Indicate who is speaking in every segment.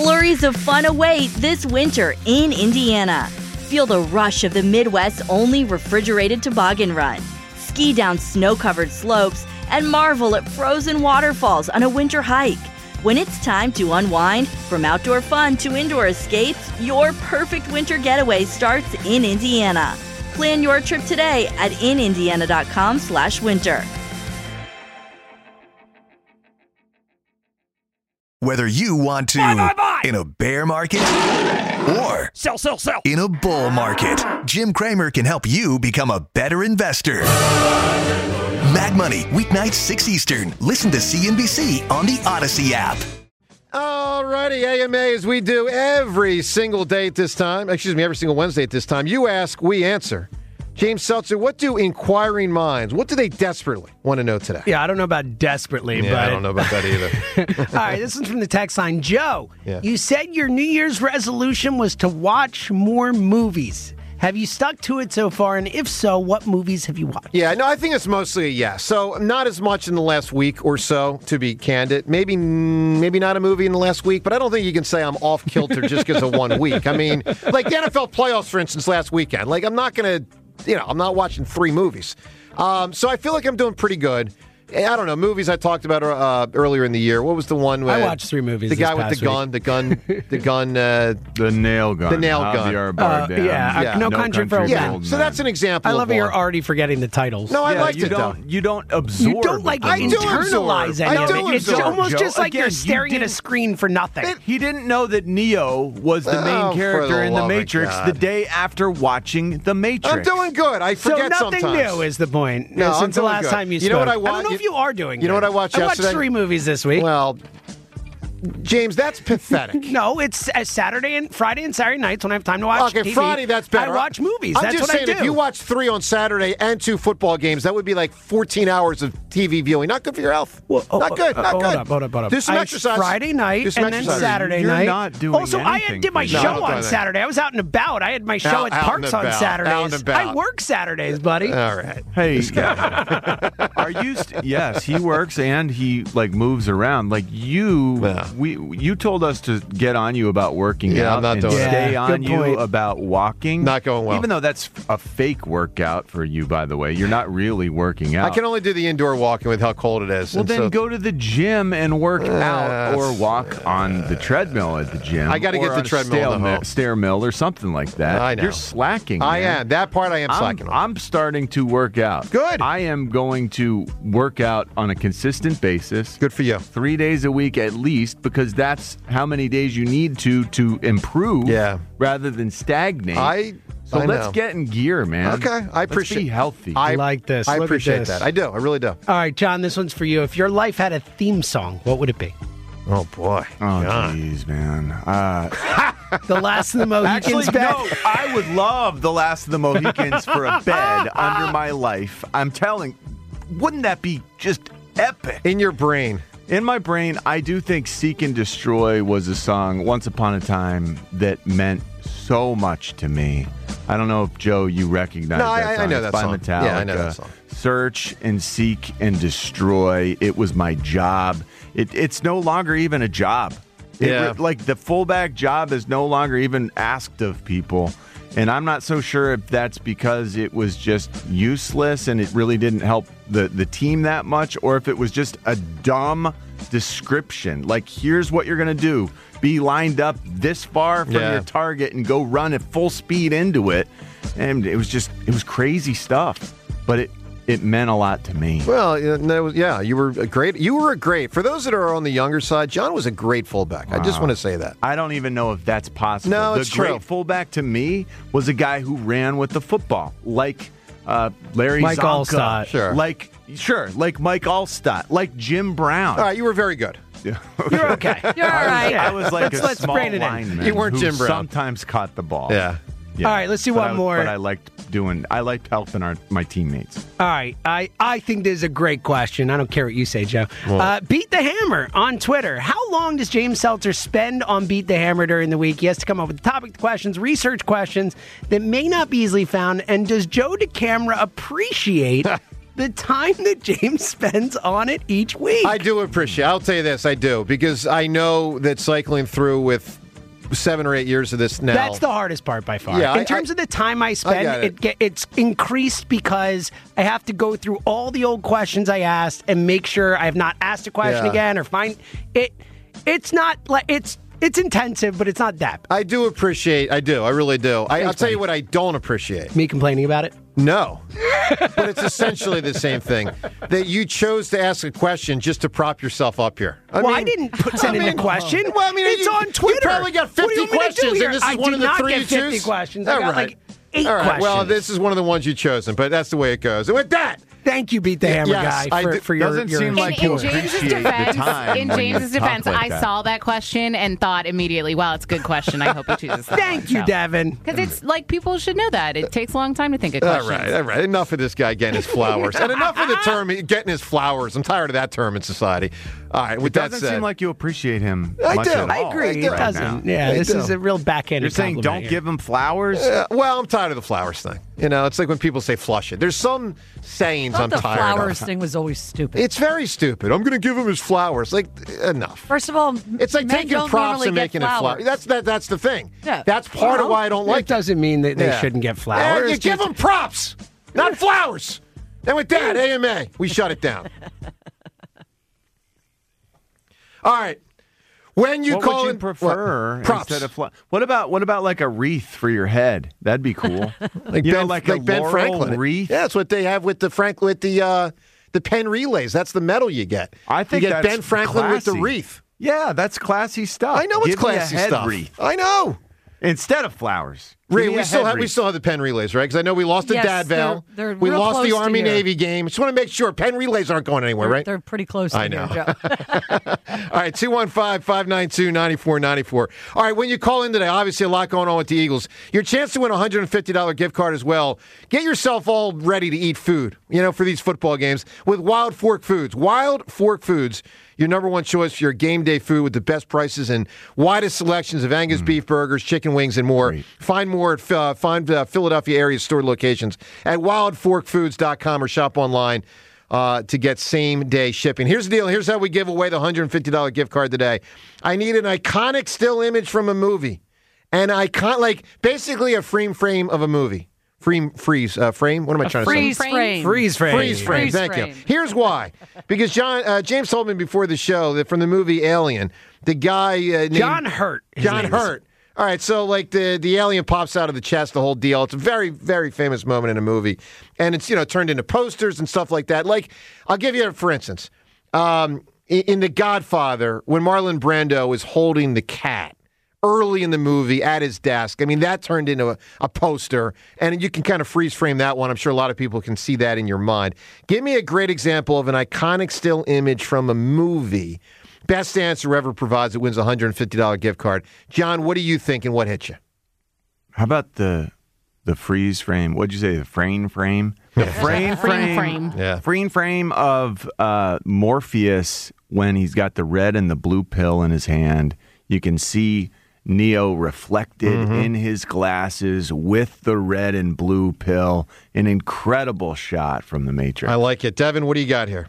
Speaker 1: Flurries of fun await this winter in Indiana. Feel the rush of the Midwest's only refrigerated toboggan run. Ski down snow-covered slopes and marvel at frozen waterfalls on a winter hike. When it's time to unwind, from outdoor fun to indoor escapes, your perfect winter getaway starts in Indiana. Plan your trip today at inindiana.com/winter.
Speaker 2: Whether you want to
Speaker 3: Buy.
Speaker 2: in a bear market or
Speaker 3: Sell.
Speaker 2: in a bull market, Jim Cramer can help you become a better investor. Mad Money, weeknights 6 Eastern. Listen to CNBC on the Odyssey app.
Speaker 4: All righty, AMA, as we do every single day at this time, every single Wednesday at this time, you ask, we answer. James Seltzer, what do inquiring minds, what do they desperately want to know today?
Speaker 5: Yeah, I don't know about desperately,
Speaker 4: but
Speaker 5: I
Speaker 4: don't know about that either.
Speaker 5: All right, this is from the text line. Joe,
Speaker 4: Yeah.
Speaker 5: You said your New Year's resolution was to watch more movies. Have you stuck to it so far? And if so, what movies have you watched?
Speaker 4: Yeah, no, I think it's mostly a yes. So not as much in the last week or so, to be candid. Maybe not a movie in the last week, but I don't think you can say I'm off kilter just because of 1 week. I mean, like the NFL playoffs, for instance, last weekend. Like I'm not going to, I'm not watching 3 movies. So I feel like I'm doing pretty good. I don't know, movies I talked about earlier in the year. What was the one where
Speaker 5: I watched 3 movies.
Speaker 4: The guy with
Speaker 5: this
Speaker 4: the gun,
Speaker 6: The nail gun.
Speaker 4: The nail gun.
Speaker 6: Javier Bardem.
Speaker 5: Yeah. No Country for Old
Speaker 4: yeah.
Speaker 5: Men.
Speaker 4: So that's an example.
Speaker 5: I love
Speaker 4: of
Speaker 5: how you're
Speaker 4: one.
Speaker 5: already forgetting the titles.
Speaker 4: No, I
Speaker 6: Yeah,
Speaker 4: liked
Speaker 6: you
Speaker 4: it though.
Speaker 6: You don't absorb.
Speaker 5: You don't like
Speaker 6: the movie.
Speaker 5: internalize any
Speaker 4: I
Speaker 5: of
Speaker 4: do
Speaker 5: it. It's
Speaker 4: absorb,
Speaker 5: almost
Speaker 6: Joe.
Speaker 5: just like
Speaker 6: Again,
Speaker 5: you're
Speaker 6: you
Speaker 5: staring at a
Speaker 6: didn't-
Speaker 5: screen for nothing.
Speaker 6: He didn't know that Neo was the
Speaker 4: Oh,
Speaker 6: main
Speaker 4: for
Speaker 6: character
Speaker 4: the
Speaker 6: in The
Speaker 4: love of
Speaker 6: Matrix
Speaker 4: God.
Speaker 6: the day after watching The Matrix.
Speaker 4: I'm doing good. I
Speaker 5: So
Speaker 4: forget
Speaker 5: nothing
Speaker 4: sometimes.
Speaker 5: new is the point.
Speaker 4: No, I'm
Speaker 5: since the
Speaker 4: doing
Speaker 5: last
Speaker 4: good.
Speaker 5: time you spoke.
Speaker 4: You know what I
Speaker 5: I
Speaker 4: want?
Speaker 5: don't know if you are doing
Speaker 4: You know
Speaker 5: good.
Speaker 4: what I watched
Speaker 5: I watched
Speaker 4: yesterday?
Speaker 5: 3 movies this week.
Speaker 4: Well, James, that's pathetic.
Speaker 5: No, it's Saturday and Friday and Saturday nights when I have time to watch
Speaker 4: Okay,
Speaker 5: TV.
Speaker 4: Friday, that's better.
Speaker 5: I watch movies.
Speaker 4: I'm
Speaker 5: That's
Speaker 4: just
Speaker 5: what
Speaker 4: saying,
Speaker 5: I do.
Speaker 4: if you watch 3 on Saturday and 2 football games, that would be like 14 hours of TV viewing. Not good for your health. Not good. Not good.
Speaker 5: Hold up.
Speaker 4: Do some
Speaker 5: I
Speaker 4: exercise.
Speaker 5: Friday night
Speaker 4: Do some
Speaker 5: and then
Speaker 4: exercise.
Speaker 5: Saturday
Speaker 6: You're
Speaker 5: night.
Speaker 6: not doing
Speaker 5: Also, I
Speaker 6: anything
Speaker 5: did my
Speaker 6: for you.
Speaker 4: No,
Speaker 5: show
Speaker 4: I'm not
Speaker 5: on
Speaker 4: doing that.
Speaker 5: Saturday. I was out and about. I had my show
Speaker 4: Out
Speaker 5: at
Speaker 4: and
Speaker 5: Parks on
Speaker 4: about.
Speaker 5: Saturdays.
Speaker 4: Out and about.
Speaker 5: I work Saturdays, buddy.
Speaker 4: All right.
Speaker 6: Hey, are you? Yes, he works and he moves around. Like you,
Speaker 4: Yeah.
Speaker 6: you told us to get on you about working
Speaker 4: Yeah,
Speaker 6: out
Speaker 4: I'm not
Speaker 6: and
Speaker 4: doing it.
Speaker 6: stay
Speaker 5: Yeah,
Speaker 6: on
Speaker 5: good
Speaker 6: you
Speaker 5: point.
Speaker 6: about walking.
Speaker 4: Not going well.
Speaker 6: Even though that's a fake workout for you, by the way, you're not really working out.
Speaker 4: I can only do the indoor walking with how cold it is.
Speaker 6: Well,
Speaker 4: and
Speaker 6: then
Speaker 4: so-
Speaker 6: go to the gym and work out, or walk on the treadmill at the gym.
Speaker 4: I gotta
Speaker 6: or
Speaker 4: get the
Speaker 6: on a
Speaker 4: treadmill in the home.
Speaker 6: stair mill or something like that.
Speaker 4: I know.
Speaker 6: You're slacking.
Speaker 4: I
Speaker 6: man.
Speaker 4: am. That part I am slacking on.
Speaker 6: I'm starting to work out.
Speaker 4: Good.
Speaker 6: I am going to work out on a consistent basis.
Speaker 4: Good for you.
Speaker 6: 3 days a week at least, because that's how many days you need to improve rather than stagnate. So
Speaker 4: I
Speaker 6: let's
Speaker 4: know.
Speaker 6: get in gear, man.
Speaker 4: Okay, I appreciate.
Speaker 6: Let's be healthy.
Speaker 5: I like this.
Speaker 4: I
Speaker 5: Look at
Speaker 4: appreciate
Speaker 5: this.
Speaker 4: that. I do. I really do.
Speaker 5: All right, John, this one's for you. If your life had a theme song, what would it be?
Speaker 4: Oh boy.
Speaker 6: Oh, jeez, man.
Speaker 5: The Last of the Mohicans
Speaker 6: Actually,
Speaker 5: bed?
Speaker 6: no. I would love The Last of the Mohicans for a bed under my life. I'm telling. Wouldn't that be just epic?
Speaker 4: In your brain.
Speaker 6: In my brain, I do think Seek and Destroy was a song once upon a time that meant so much to me. I don't know if, Joe, you recognize
Speaker 4: No,
Speaker 6: that song.
Speaker 4: I know
Speaker 6: It's
Speaker 4: that
Speaker 6: by
Speaker 4: song.
Speaker 6: Metallica.
Speaker 4: Yeah, I know that song.
Speaker 6: Search and Seek and Destroy. It was my job. It's no longer even a job.
Speaker 4: Yeah.
Speaker 6: The fullback job is no longer even asked of people. And I'm not so sure if that's because it was just useless and it really didn't help the team that much, or if it was just a dumb description. Like, here's what you're going to do. Be lined up this far from your target and go run at full speed into it. And it was crazy stuff. But it meant a lot to me.
Speaker 4: Well, you were great. You were a great. For those that are on the younger side, John was a great fullback. I just want to say that.
Speaker 6: I don't even know if that's possible.
Speaker 4: No, it's
Speaker 6: the great
Speaker 4: true.
Speaker 6: fullback to me was a guy who ran with the football, like Larry
Speaker 5: Mike
Speaker 6: Zonka.
Speaker 5: Allstott.
Speaker 6: Like Mike Allstott, like Jim Brown.
Speaker 4: All right, you were very good.
Speaker 5: You're okay. You're all right.
Speaker 6: I was like
Speaker 5: Let's
Speaker 6: a small
Speaker 5: rein it in.
Speaker 6: lineman
Speaker 4: You weren't
Speaker 6: who
Speaker 4: Jim Brown.
Speaker 6: sometimes caught the ball.
Speaker 4: Yeah.
Speaker 6: Yeah.
Speaker 5: All right, let's do
Speaker 6: But
Speaker 5: one more.
Speaker 6: But I liked helping my teammates.
Speaker 5: All right. I think this is a great question. I don't care what you say, Joe. Beat the Hammer on Twitter. How long does James Seltzer spend on Beat the Hammer during the week? He has to come up with topic questions, research questions that may not be easily found. And does Joe DeCamera appreciate the time that James spends on it each week.
Speaker 4: I do appreciate. I'll tell you this, I do, because I know that cycling through with 7 or 8 years of this now.
Speaker 5: That's the hardest part by far.
Speaker 4: Yeah,
Speaker 5: in terms of the time I spend, it's increased because I have to go through all the old questions I asked and make sure I have not asked a question again or find it. It's not like it's intensive, but it's not that.
Speaker 4: I do appreciate. I do. I really do. I'll tell you what I don't appreciate.
Speaker 5: Me complaining about it?
Speaker 4: No. But it's essentially the same thing. That you chose to ask a question just to prop yourself up here.
Speaker 5: I didn't send in a question.
Speaker 4: Well, I mean,
Speaker 5: it's on Twitter.
Speaker 4: You probably got 50 questions, and this is one of the 3 you choose?
Speaker 5: I did not get 50 questions. I got like 8
Speaker 4: All right.
Speaker 5: questions.
Speaker 4: Well, this is one of the ones you've chosen, but that's the way it goes. And with that,
Speaker 5: thank you, Beat the Hammer guy, for your
Speaker 6: doesn't seem like you appreciate the time.
Speaker 3: In
Speaker 6: when you
Speaker 3: James's
Speaker 6: talk
Speaker 3: defense,
Speaker 6: like
Speaker 3: I
Speaker 6: that.
Speaker 3: saw that question and thought immediately, wow, it's a good question. I hope he chooses that.
Speaker 5: Thank you, Devin.
Speaker 3: Because it's like people should know that. It takes a long time to think of questions.
Speaker 4: all right. Enough of this guy getting his flowers. And enough of the term getting his flowers. I'm tired of that term in society. All right, with
Speaker 6: It
Speaker 4: that
Speaker 6: doesn't
Speaker 4: said.
Speaker 6: seem like you appreciate him
Speaker 4: I
Speaker 6: much
Speaker 4: do.
Speaker 6: at all.
Speaker 5: I agree.
Speaker 4: do.
Speaker 5: It doesn't.
Speaker 6: now.
Speaker 5: Yeah,
Speaker 4: I
Speaker 5: this
Speaker 4: do.
Speaker 5: is a real backhanded
Speaker 6: You're saying
Speaker 5: compliment
Speaker 6: don't
Speaker 5: here.
Speaker 6: give him flowers?
Speaker 4: Well, I'm tired of the flowers thing. You know, it's like when people say flush it. There's some sayings I'm
Speaker 7: the
Speaker 4: tired
Speaker 7: flowers
Speaker 4: of.
Speaker 7: thing was always stupid.
Speaker 4: It's very stupid. I'm going to give him his flowers. Like, enough.
Speaker 7: First of all,
Speaker 4: It's like
Speaker 7: men
Speaker 4: taking
Speaker 7: don't
Speaker 4: props
Speaker 7: normally
Speaker 4: and
Speaker 7: get
Speaker 4: making it flowers.
Speaker 7: flowers.
Speaker 4: That's the thing.
Speaker 7: Yeah.
Speaker 4: That's part of why I don't like
Speaker 5: It doesn't mean that they shouldn't get flowers.
Speaker 4: You give them props, not flowers. And with that, AMA, we shut it down. All right. When you
Speaker 6: What
Speaker 4: call
Speaker 6: would you
Speaker 4: in
Speaker 6: prefer
Speaker 4: props
Speaker 6: instead of What about like a wreath for your head? That'd be cool.
Speaker 4: like
Speaker 6: you
Speaker 4: Ben,
Speaker 6: know, like
Speaker 4: like
Speaker 6: a
Speaker 4: Ben
Speaker 6: laurel
Speaker 4: Franklin
Speaker 6: wreath.
Speaker 4: Yeah, that's what they have with the pen relays. That's the medal you get.
Speaker 6: I think
Speaker 4: you get
Speaker 6: that's
Speaker 4: Ben Franklin with the
Speaker 6: classy.
Speaker 4: wreath.
Speaker 6: Yeah, that's classy stuff.
Speaker 4: I know it's
Speaker 6: Give me a
Speaker 4: classy
Speaker 6: head
Speaker 4: stuff.
Speaker 6: wreath
Speaker 4: I know.
Speaker 6: instead of flowers.
Speaker 4: Ray,
Speaker 6: Give me
Speaker 4: we
Speaker 6: a
Speaker 4: still
Speaker 6: head
Speaker 4: have the pen relays, right? Because I know we lost the
Speaker 7: Yes,
Speaker 4: Dadville.
Speaker 7: they're
Speaker 4: we
Speaker 7: real
Speaker 4: lost the
Speaker 7: close to
Speaker 4: Army
Speaker 7: here.
Speaker 4: Navy game. Just want to make sure pen relays aren't going anywhere, right?
Speaker 7: They're pretty close to
Speaker 4: I
Speaker 7: here,
Speaker 4: know.
Speaker 7: Joe.
Speaker 4: All right, 215-592-9494. All right, when you call in today, obviously a lot going on with the Eagles. Your chance to win a $150 gift card as well. Get yourself all ready to eat food, for these football games with Wild Fork Foods. Wild Fork Foods, your number one choice for your game day food with the best prices and widest selections of Angus beef burgers, chicken wings, and more.
Speaker 6: Great.
Speaker 4: Find more at Philadelphia area store locations at wildforkfoods.com or shop online to get same-day shipping. Here's the deal. Here's how we give away the $150 gift card today. I need an iconic still image from a movie. Basically a frame of a movie. Frame? What am I trying to say?
Speaker 7: Freeze frame.
Speaker 5: Freeze frame.
Speaker 4: Freeze frame.
Speaker 7: Freeze
Speaker 4: Thank
Speaker 7: frame.
Speaker 4: you. Here's why. Because James told me before the show that from the movie Alien, the guy named
Speaker 5: John Hurt. his
Speaker 4: John
Speaker 5: name is.
Speaker 4: Hurt. All right, so like the alien pops out of the chest, the whole deal. It's a very, very famous moment in a movie, and it's turned into posters and stuff like that. Like I'll give you, for instance, in The Godfather, when Marlon Brando is holding the cat early in the movie at his desk. I mean, that turned into a poster, and you can kind of freeze frame that one. I'm sure a lot of people can see that in your mind. Give me a great example of an iconic still image from a movie. Best answer ever provides it wins a $150 gift card. John, what do you think and what hit you?
Speaker 6: How about the freeze frame? What'd you say? The frame frame? The frame frame.
Speaker 4: Yeah.
Speaker 6: Frame of Morpheus when he's got the red and the blue pill in his hand. You can see Neo reflected in his glasses with the red and blue pill. An incredible shot from The Matrix.
Speaker 4: I like it. Devin, what do you got here?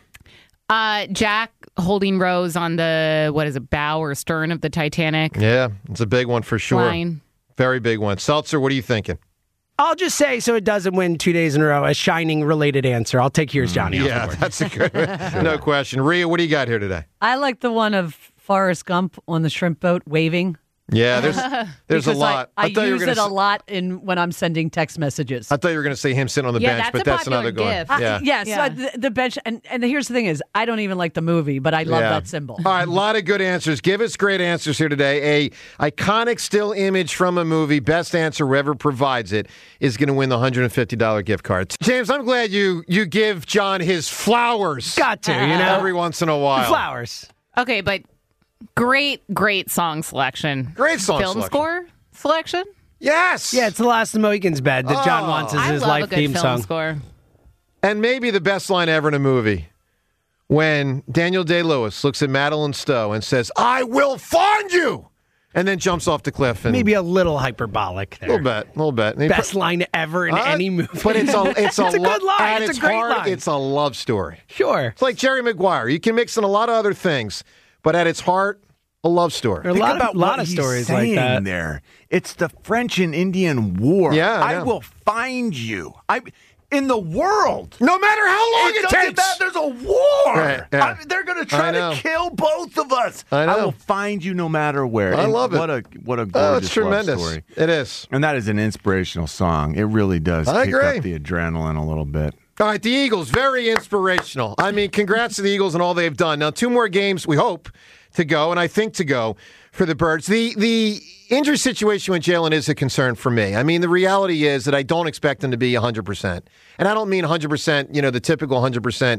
Speaker 3: Jack holding Rose on the, bow or stern of the Titanic.
Speaker 4: Yeah, it's a big one for sure.
Speaker 3: Line.
Speaker 4: Very big one. Seltzer, what are you thinking?
Speaker 5: I'll just say, so it doesn't win 2 days in a row, a Shining-related answer. I'll take yours, Johnny. off the
Speaker 4: Yeah,
Speaker 5: board.
Speaker 4: that's a good one. No question. Rhea, what do you got here today?
Speaker 7: I like the one of Forrest Gump on the shrimp boat waving.
Speaker 4: Yeah, there's a
Speaker 7: Because
Speaker 4: lot.
Speaker 7: I
Speaker 4: thought you were
Speaker 7: use
Speaker 4: gonna
Speaker 7: it a lot when I'm sending text messages.
Speaker 4: I thought you were going to say him sitting on the
Speaker 3: Yeah,
Speaker 4: bench,
Speaker 3: that's
Speaker 4: but
Speaker 3: a
Speaker 4: that's
Speaker 3: popular
Speaker 4: another going.
Speaker 3: gif.
Speaker 4: Yeah.
Speaker 7: Yes,
Speaker 3: Yeah.
Speaker 7: the bench. And here's the thing is, I don't even like the movie, but I love
Speaker 4: Yeah.
Speaker 7: that symbol.
Speaker 4: All right, a lot of good answers. Give us great answers here today. A iconic still image from a movie, best answer whoever provides it, is going to win the $150 gift card. James, I'm glad you give John his flowers.
Speaker 5: Got to,
Speaker 4: Every once in a while.
Speaker 5: Flowers.
Speaker 3: Okay, but great song selection.
Speaker 4: Great song
Speaker 3: Film
Speaker 4: selection.
Speaker 3: score selection?
Speaker 4: Yes.
Speaker 5: Yeah, it's the Last of the Mohicans bed that John wants as
Speaker 3: I
Speaker 5: his
Speaker 3: love
Speaker 5: life
Speaker 3: a good
Speaker 5: theme
Speaker 3: film
Speaker 5: song.
Speaker 3: score.
Speaker 4: And maybe the best line ever in a movie when Daniel Day-Lewis looks at Madeline Stowe and says, "I will find you." And then jumps off the cliff. And
Speaker 5: maybe a little hyperbolic there.
Speaker 4: A little bit.
Speaker 5: Best line ever in any movie.
Speaker 4: But it's a
Speaker 5: good line.
Speaker 4: It's
Speaker 5: a great
Speaker 4: heart,
Speaker 5: line.
Speaker 4: It's a love story.
Speaker 5: Sure.
Speaker 4: It's like Jerry Maguire. You can mix in a lot of other things, but at its heart, a love story.
Speaker 5: There are a lot of stories like that.
Speaker 6: There, it's the French and Indian War.
Speaker 4: Yeah,
Speaker 6: I will find you. In the world.
Speaker 4: No matter how long it takes.
Speaker 6: There's a war.
Speaker 4: Right, yeah.
Speaker 6: They're going to try to kill both of us.
Speaker 4: I
Speaker 6: will find you no matter where.
Speaker 4: I love it.
Speaker 6: What a gorgeous
Speaker 4: it's tremendous.
Speaker 6: love story.
Speaker 4: It is.
Speaker 6: And that is an inspirational song. It really does kick up the adrenaline a little bit.
Speaker 4: All right, the Eagles, very inspirational. I mean, congrats to the Eagles and all they've done. Now, 2 more games, we hope, to go, and I think to go for the Birds. The injury situation with Jalen is a concern for me. I mean, the reality is that I don't expect him to be 100%. And I don't mean 100%, the typical 100%,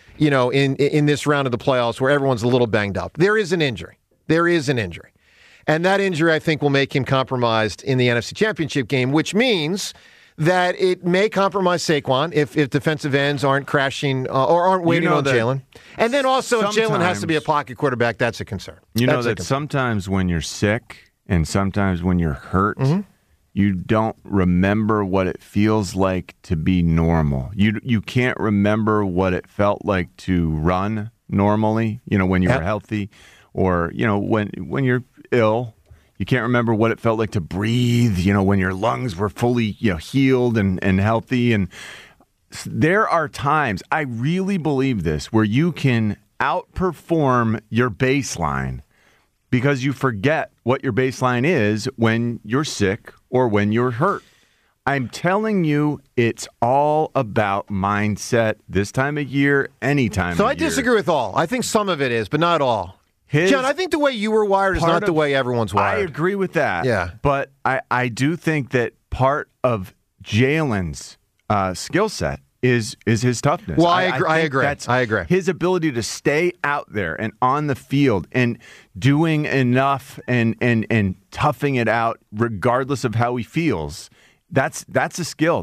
Speaker 4: in this round of the playoffs where everyone's a little banged up. There is an injury. And that injury, I think, will make him compromised in the NFC Championship game, which means that it may compromise Saquon if defensive ends aren't crashing or aren't waiting on Jalen. And then also, if Jalen has to be a pocket quarterback, that's a concern.
Speaker 6: Sometimes when you're sick and sometimes when you're hurt, you don't remember what it feels like to be normal. You can't remember what it felt like to run normally, when you were healthy, or, when you're ill. You can't remember what it felt like to breathe, when your lungs were fully, healed and healthy. And there are times, I really believe this, where you can outperform your baseline because you forget what your baseline is when you're sick or when you're hurt. I'm telling you, it's all about mindset this time of year, any time of year.
Speaker 4: So I disagree with all. I think some of it is, but not all. John, I think the way you were wired is not the way everyone's wired.
Speaker 6: I agree with that.
Speaker 4: Yeah.
Speaker 6: But I do think that part of Jalen's skill set is his toughness.
Speaker 4: Well, I agree. I agree.
Speaker 6: His ability to stay out there and on the field and doing enough and toughing it out regardless of how he feels. That's a skill.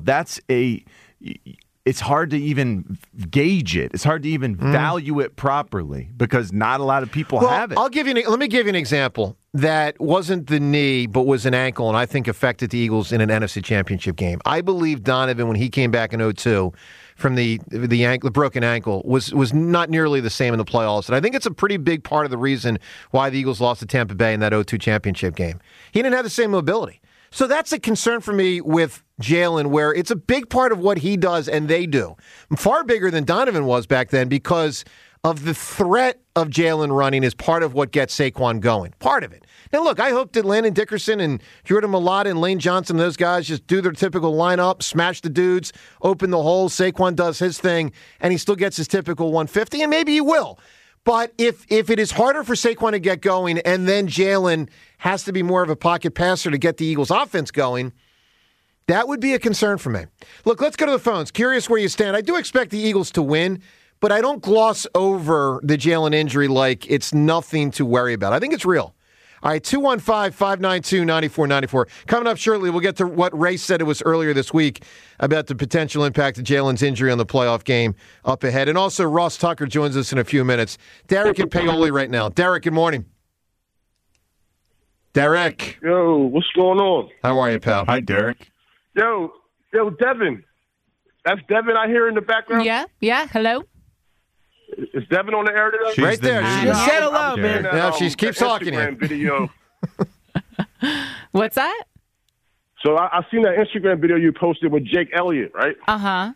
Speaker 6: It's hard to even gauge it. It's hard to even value it properly because not a lot of people have it.
Speaker 4: Let me give you an example that wasn't the knee but was an ankle, and I think affected the Eagles in an NFC Championship game. I believe Donovan, when he came back in 2002 from the broken ankle, was not nearly the same in the playoffs. And I think it's a pretty big part of the reason why the Eagles lost to Tampa Bay in that 2002 championship game. He didn't have the same mobility. So that's a concern for me with Jalen, where it's a big part of what he does and they do. Far bigger than Donovan was back then because of the threat of Jalen running is part of what gets Saquon going. Part of it. Now, look, I hope that Landon Dickerson and Jordan Mailata and Lane Johnson, those guys just do their typical lineup, smash the dudes, open the holes. Saquon does his thing, and he still gets his typical 150, and maybe he will. But if it is harder for Saquon to get going and then Jalen has to be more of a pocket passer to get the Eagles' offense going, that would be a concern for me. Look, let's go to the phones. Curious where you stand. I do expect the Eagles to win, but I don't gloss over the Jalen injury like it's nothing to worry about. I think it's real. All right, 215-592-9494. Coming up shortly, we'll get to what Ray said it was earlier this week about the potential impact of Jalen's injury on the playoff game up ahead. And also, Ross Tucker joins us in a few minutes. Derek and Paoli right now. Derek, good morning. Derek.
Speaker 8: Yo, what's going on?
Speaker 4: How are you, pal?
Speaker 6: Hi, Derek.
Speaker 8: Yo, Devin. That's Devin I hear in the background?
Speaker 3: Yeah, hello?
Speaker 8: Is Devin on the air today?
Speaker 6: She's
Speaker 4: right there.
Speaker 5: She just said hello, man.
Speaker 4: Yeah, she keeps talking to you.
Speaker 8: Video.
Speaker 3: What's that?
Speaker 8: So I seen that Instagram video you posted with Jake Elliott, right?
Speaker 3: Uh-huh.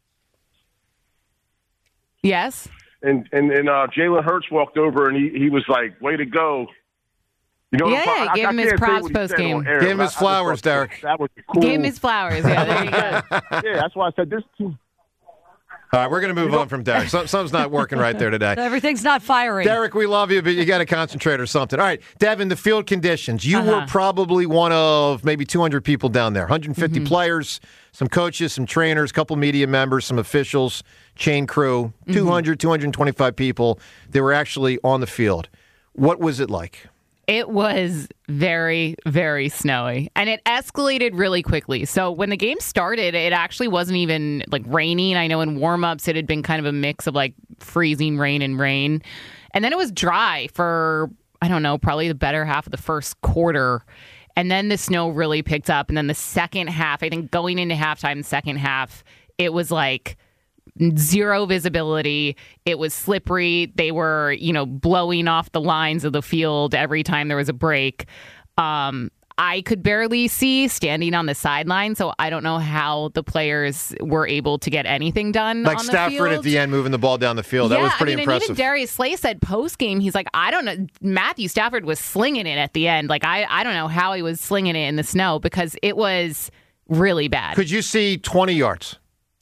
Speaker 3: Yes.
Speaker 8: And Jalen Hurts walked over and he was like, way to go. You know,
Speaker 3: yeah, gave him his props post-game.
Speaker 4: Give him his flowers, Derek.
Speaker 8: That was cool.
Speaker 3: Gave him his flowers. Yeah, there you go.
Speaker 8: Yeah, that's why I said this too.
Speaker 4: All right, we're going to move on from Derek. Something's not working right there today.
Speaker 7: Everything's not firing.
Speaker 4: Derek, we love you, but you got to concentrate or something. All right, Devin, the field conditions. You were probably one of maybe 200 people down there, 150 players, some coaches, some trainers, a couple media members, some officials, chain crew, 200, 225 people that were actually on the field. What was it like?
Speaker 3: It was very, very snowy, and it escalated really quickly. So when the game started, it actually wasn't even like raining. I know in warm-ups it had been kind of a mix of like freezing rain and rain. And then it was dry for I don't know, probably the better half of the first quarter. And then the snow really picked up. And then the second half, I think going into halftime, the second half, it was like zero visibility. It was slippery. They were, blowing off the lines of the field every time there was a break. I could barely see standing on the sideline, so I don't know how the players were able to get anything done
Speaker 4: like
Speaker 3: on the
Speaker 4: Stafford
Speaker 3: field.
Speaker 4: At the end moving the ball down the field. That was pretty impressive.
Speaker 3: And even Darius Slay said post-game, he's like, I don't know. Matthew Stafford was slinging it at the end. Like, I don't know how he was slinging it in the snow because it was really bad.
Speaker 4: Could you see 20 yards?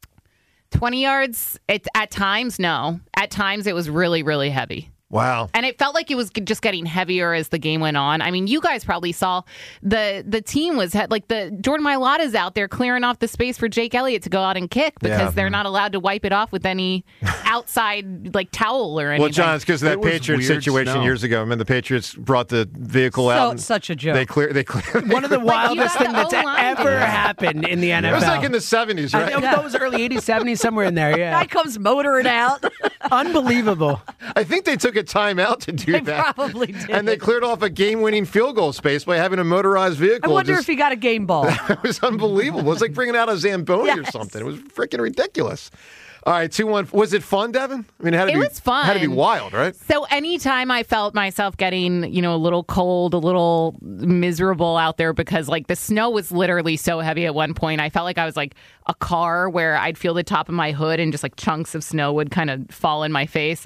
Speaker 3: 20 yards, at times, no. At times, it was really, really heavy.
Speaker 4: Wow.
Speaker 3: And it felt like it was just getting heavier as the game went on. I mean, you guys probably saw the team was the Jordan Mailata's out there clearing off the space for Jake Elliott to go out and kick because they're not allowed to wipe it off with any outside towel or anything.
Speaker 4: Well, John, it's because of that Patriots situation years ago. I mean, the Patriots brought the vehicle out. And
Speaker 7: such a joke.
Speaker 4: They clear.
Speaker 5: One of the wildest things that's ever happened in the NFL.
Speaker 4: It was like in the 70s, right?
Speaker 5: That was early 80s, 70s, somewhere in there, yeah.
Speaker 7: Guy comes motoring out.
Speaker 5: Unbelievable.
Speaker 4: I think they took a timeout to do
Speaker 7: They
Speaker 4: that.
Speaker 7: probably did.
Speaker 4: And they cleared off a game-winning field goal space by having a motorized vehicle.
Speaker 7: I wonder if he got a game ball.
Speaker 4: It was unbelievable. It was like bringing out a Zamboni or
Speaker 7: Yes.
Speaker 4: something. It was freaking ridiculous. All right, 2-1. Was it fun, Devin? I mean, it
Speaker 3: was fun.
Speaker 4: Had to be wild, right?
Speaker 3: So anytime I felt myself getting, a little cold, a little miserable out there because the snow was literally so heavy at one point, I felt like I was like a car where I'd feel the top of my hood and just chunks of snow would kind of fall in my face.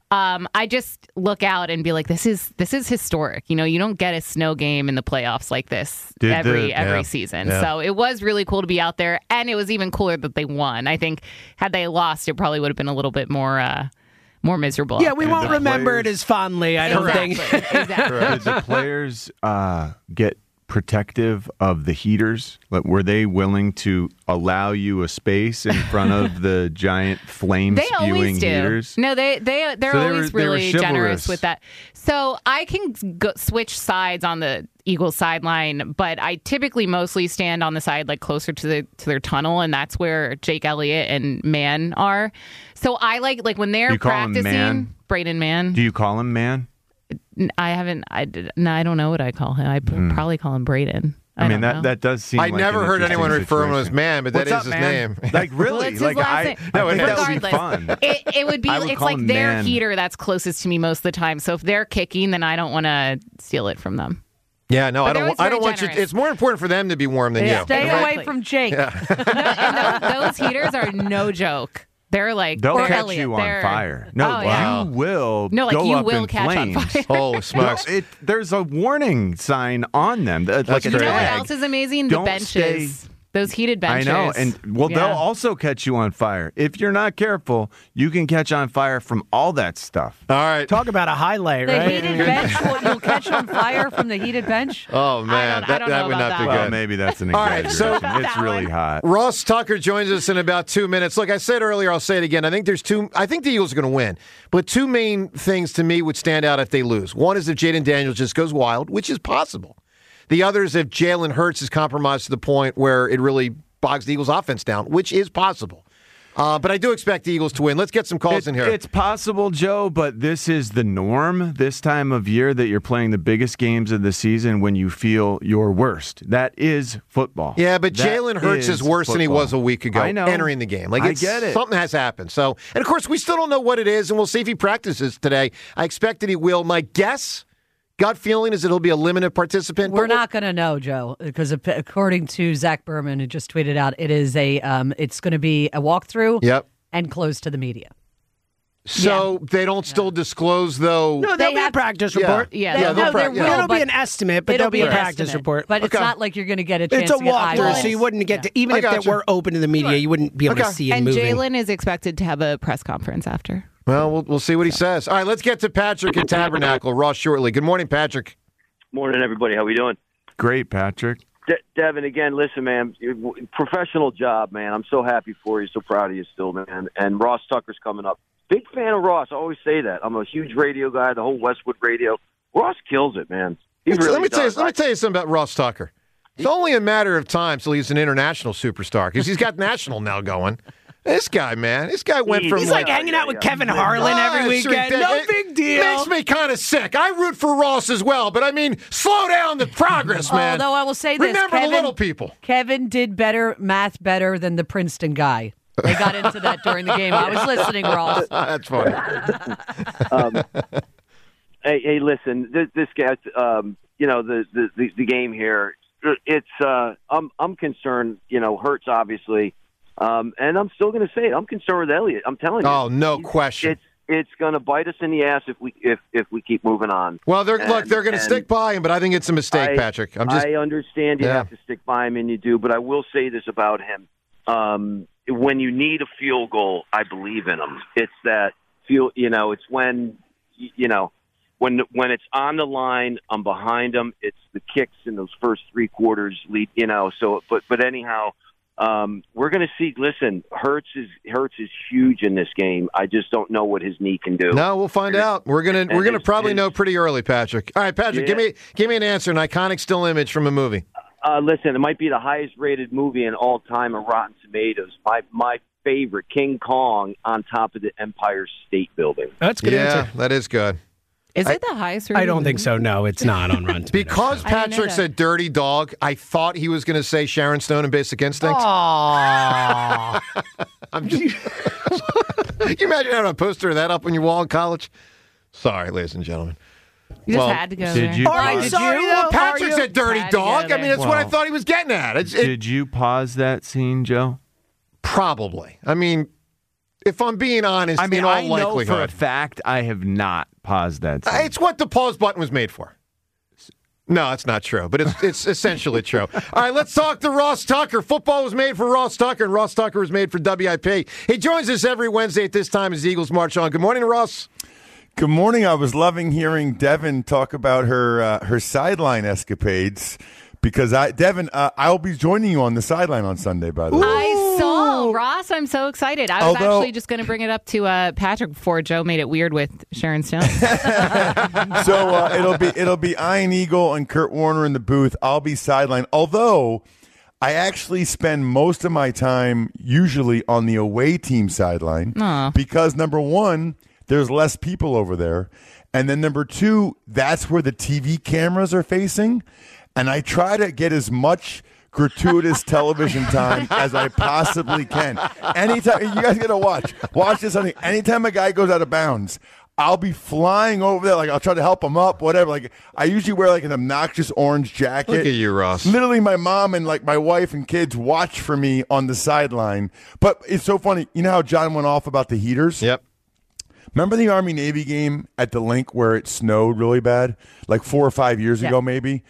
Speaker 3: I just look out and be like, this is historic. You don't get a snow game in the playoffs like this every season.
Speaker 4: Yeah.
Speaker 3: So it was really cool to be out there, and it was even cooler that they won. I think had they lost, it probably would have been a little bit more miserable.
Speaker 5: Yeah, we won't remember it as fondly, I don't think.
Speaker 3: Exactly.
Speaker 6: Did the players get protective of the heaters? Were they willing to allow you a space in front of the giant flame-spewing heaters?
Speaker 3: No, they're always really generous with that. So I can switch sides on the Eagles sideline, but I typically mostly stand on the side closer to their tunnel, and that's where Jake Elliott and Mann are. So I like when they're practicing. Braden Mann.
Speaker 6: Do you call him Man?
Speaker 3: I haven't. I don't know what I call him. I probably call him Braden.
Speaker 6: I mean, that does seem.
Speaker 4: I never heard anyone refer to him as Man, but
Speaker 6: What's
Speaker 4: that
Speaker 6: up,
Speaker 4: is his
Speaker 6: man?
Speaker 4: name.
Speaker 6: Really?
Speaker 3: Well, it's his last name.
Speaker 6: I think that would be
Speaker 3: Regardless,
Speaker 6: fun.
Speaker 3: It would be. It's like their
Speaker 6: Man.
Speaker 3: heater that's closest to me most of the time. So if they're kicking, then I don't want to steal it from them.
Speaker 4: Yeah, no,
Speaker 3: But
Speaker 4: I don't want you.
Speaker 3: generous.
Speaker 4: It's more important for them to be warm than you.
Speaker 7: Stay
Speaker 3: Exactly.
Speaker 7: away from Jake.
Speaker 3: And those heaters are no joke. They're
Speaker 6: They'll catch
Speaker 3: Elliott.
Speaker 6: you on
Speaker 3: They're-
Speaker 6: fire. No,
Speaker 3: Oh, yeah.
Speaker 6: you will.
Speaker 3: No,
Speaker 6: go
Speaker 3: you
Speaker 6: up
Speaker 3: will
Speaker 6: in
Speaker 3: catch on
Speaker 6: flames.
Speaker 3: fire.
Speaker 4: Holy smokes!
Speaker 6: There's a warning sign on them. Like a
Speaker 4: crazy.
Speaker 3: You know what
Speaker 6: tag.
Speaker 3: else is amazing?
Speaker 6: Don't
Speaker 3: The benches. Those heated benches.
Speaker 6: I know, and they'll also catch you on fire. If you're not careful, you can catch on fire from all that stuff.
Speaker 4: All right.
Speaker 5: Talk about a highlight,
Speaker 7: The
Speaker 5: right?
Speaker 7: heated bench, you'll catch on fire from the heated bench?
Speaker 4: Oh man,
Speaker 3: I don't
Speaker 4: that
Speaker 3: know
Speaker 4: would
Speaker 3: about
Speaker 4: not be
Speaker 3: that.
Speaker 4: good.
Speaker 6: Well, maybe that's an
Speaker 4: All right,
Speaker 6: exaggeration.
Speaker 4: so-
Speaker 6: It's really hot.
Speaker 4: Ross Tucker joins us in about 2 minutes. Look, I said earlier, I'll say it again. I think the Eagles are going to win. But two main things to me would stand out if they lose. One is if Jaden Daniels just goes wild, which is possible. The other is if Jalen Hurts is compromised to the point where it really bogs the Eagles' offense down, which is possible. But I do expect the Eagles to win. Let's get some calls in here.
Speaker 6: It's possible, Joe, but this is the norm this time of year that you're playing the biggest games of the season when you feel your worst. That is football.
Speaker 4: Yeah, but
Speaker 6: That
Speaker 4: Jalen Hurts is worse than he
Speaker 6: football.
Speaker 4: was a week ago
Speaker 6: I know.
Speaker 4: entering the game.
Speaker 6: I get it.
Speaker 4: Something has happened. So, and of course, we still don't know what it is, and we'll see if he practices today. I expect that he will. My guess, gut feeling, is that he'll be a limited participant.
Speaker 7: We're not going to know, Joe, because according to Zach Berman, who just tweeted out, it's going to be a walkthrough
Speaker 4: Yep.
Speaker 7: and closed to the media.
Speaker 4: So they don't still disclose, though.
Speaker 5: No, there'll be a practice report.
Speaker 3: Yeah.
Speaker 4: they'll
Speaker 7: there will,
Speaker 5: It'll be
Speaker 7: but
Speaker 5: an estimate, but there'll be a
Speaker 7: an
Speaker 5: practice
Speaker 7: estimate.
Speaker 5: report.
Speaker 7: But it's
Speaker 4: Okay.
Speaker 7: not like you're going to get a chance
Speaker 5: It's a
Speaker 7: to get
Speaker 5: walkthrough,
Speaker 7: eyeballs.
Speaker 5: so you wouldn't get to, even
Speaker 4: I
Speaker 5: if that
Speaker 4: gotcha.
Speaker 5: were open to the media, you wouldn't be able to
Speaker 4: Okay.
Speaker 5: see it
Speaker 3: And
Speaker 5: moving.
Speaker 3: Jalen is expected to have a press conference after.
Speaker 4: Well, we'll see what he says. All right, let's get to Patrick at Tabernacle. Ross shortly. Good morning, Patrick.
Speaker 9: Morning, everybody. How we doing?
Speaker 6: Great, Patrick.
Speaker 9: Devin, again, listen, man, professional job, man. I'm so happy for you, so proud of you still, man. And Ross Tucker's coming up. Big fan of Ross. I always say that. I'm a huge radio guy, the whole Westwood radio. Ross kills it, man. He really
Speaker 4: let me
Speaker 9: does.
Speaker 4: tell you something about Ross Tucker. It's only a matter of time till he's an international superstar because he's got national now going. This guy, man. This guy went from
Speaker 5: he's like hanging out with Kevin Harlan every weekend. No big deal.
Speaker 4: Makes me kind of sick. I root for Ross as well, but I mean, slow down the progress, man.
Speaker 7: Although I will say this.
Speaker 4: Remember the little people.
Speaker 7: Kevin did math better than the Princeton guy. They got into that during the game. I was listening, Ross.
Speaker 4: That's funny.
Speaker 9: Hey, listen, this guy, the game here, it's, I'm concerned, Hurts, obviously. And I'm still going to say it. I'm concerned with Elliott. I'm telling you.
Speaker 4: Oh, no question.
Speaker 9: It's going to bite us in the ass if we keep moving on.
Speaker 4: Well, they're going to stick by him, but I think it's a mistake, Patrick.
Speaker 9: I understand you have to stick by him, and you do. But I will say this about him: when you need a field goal, I believe in him. It's that it's when when it's on the line, I'm behind him. It's the kicks in those first three quarters lead. So, but anyhow. We're going to see. Listen, Hurts is huge in this game. I just don't know what his knee can do.
Speaker 4: No, we'll find out. We're gonna probably know pretty early, Patrick. All right, Patrick, give me an answer, an iconic still image from a movie.
Speaker 9: Listen, it might be the highest rated movie in all time on Rotten Tomatoes. My favorite, King Kong on top of the Empire State Building.
Speaker 5: That's a good answer.
Speaker 4: That is good.
Speaker 3: Is it the highest rated?
Speaker 5: I don't think so. No, it's not on Rotten Tomatoes.
Speaker 4: Because Patrick said dirty dog, I thought he was going to say Sharon Stone in Basic Instinct.
Speaker 5: Aww.
Speaker 4: Can you imagine having a poster of that up on your wall in college? Sorry, ladies and gentlemen.
Speaker 3: You just had to go
Speaker 6: did
Speaker 3: there.
Speaker 6: you
Speaker 5: Are you sorry, though?
Speaker 4: Patrick said dirty dog. I mean, that's what I thought he was getting at.
Speaker 6: Did you pause that scene, Joe?
Speaker 4: Probably. I mean, if I'm being honest, in all likelihood.
Speaker 6: For a fact, I have not paused that scene.
Speaker 4: It's what the pause button was made for. No, it's not true, but it's essentially true. All right, let's talk to Ross Tucker. Football was made for Ross Tucker, and Ross Tucker was made for WIP. He joins us every Wednesday at this time as the Eagles march on. Good morning, Ross.
Speaker 10: Good morning. I was loving hearing Devin talk about her sideline escapades. Because I'll be joining you on the sideline on Sunday, by the way.
Speaker 3: I saw, Ross. I'm so excited. I was actually just going to bring it up to Patrick before Joe made it weird with Sharon Stone.
Speaker 10: So it'll be Ian Eagle and Kurt Warner in the booth. I'll be sideline. Although I actually spend most of my time usually on the away team sideline because number one, there's less people over there, and then number two, that's where the TV cameras are facing. And I try to get as much gratuitous television time as I possibly can. Anytime, you guys got to watch this. Anytime a guy goes out of bounds, I'll be flying over there. Like, I'll try to help him up, whatever. Like, I usually wear like an obnoxious orange jacket.
Speaker 4: Look at you, Ross.
Speaker 10: Literally, my mom and like my wife and kids watch for me on the sideline. But it's so funny. You know how John went off about the heaters?
Speaker 4: Yep.
Speaker 10: Remember the Army-Navy game at the link where it snowed really bad? Like 4 or 5 years ago, maybe?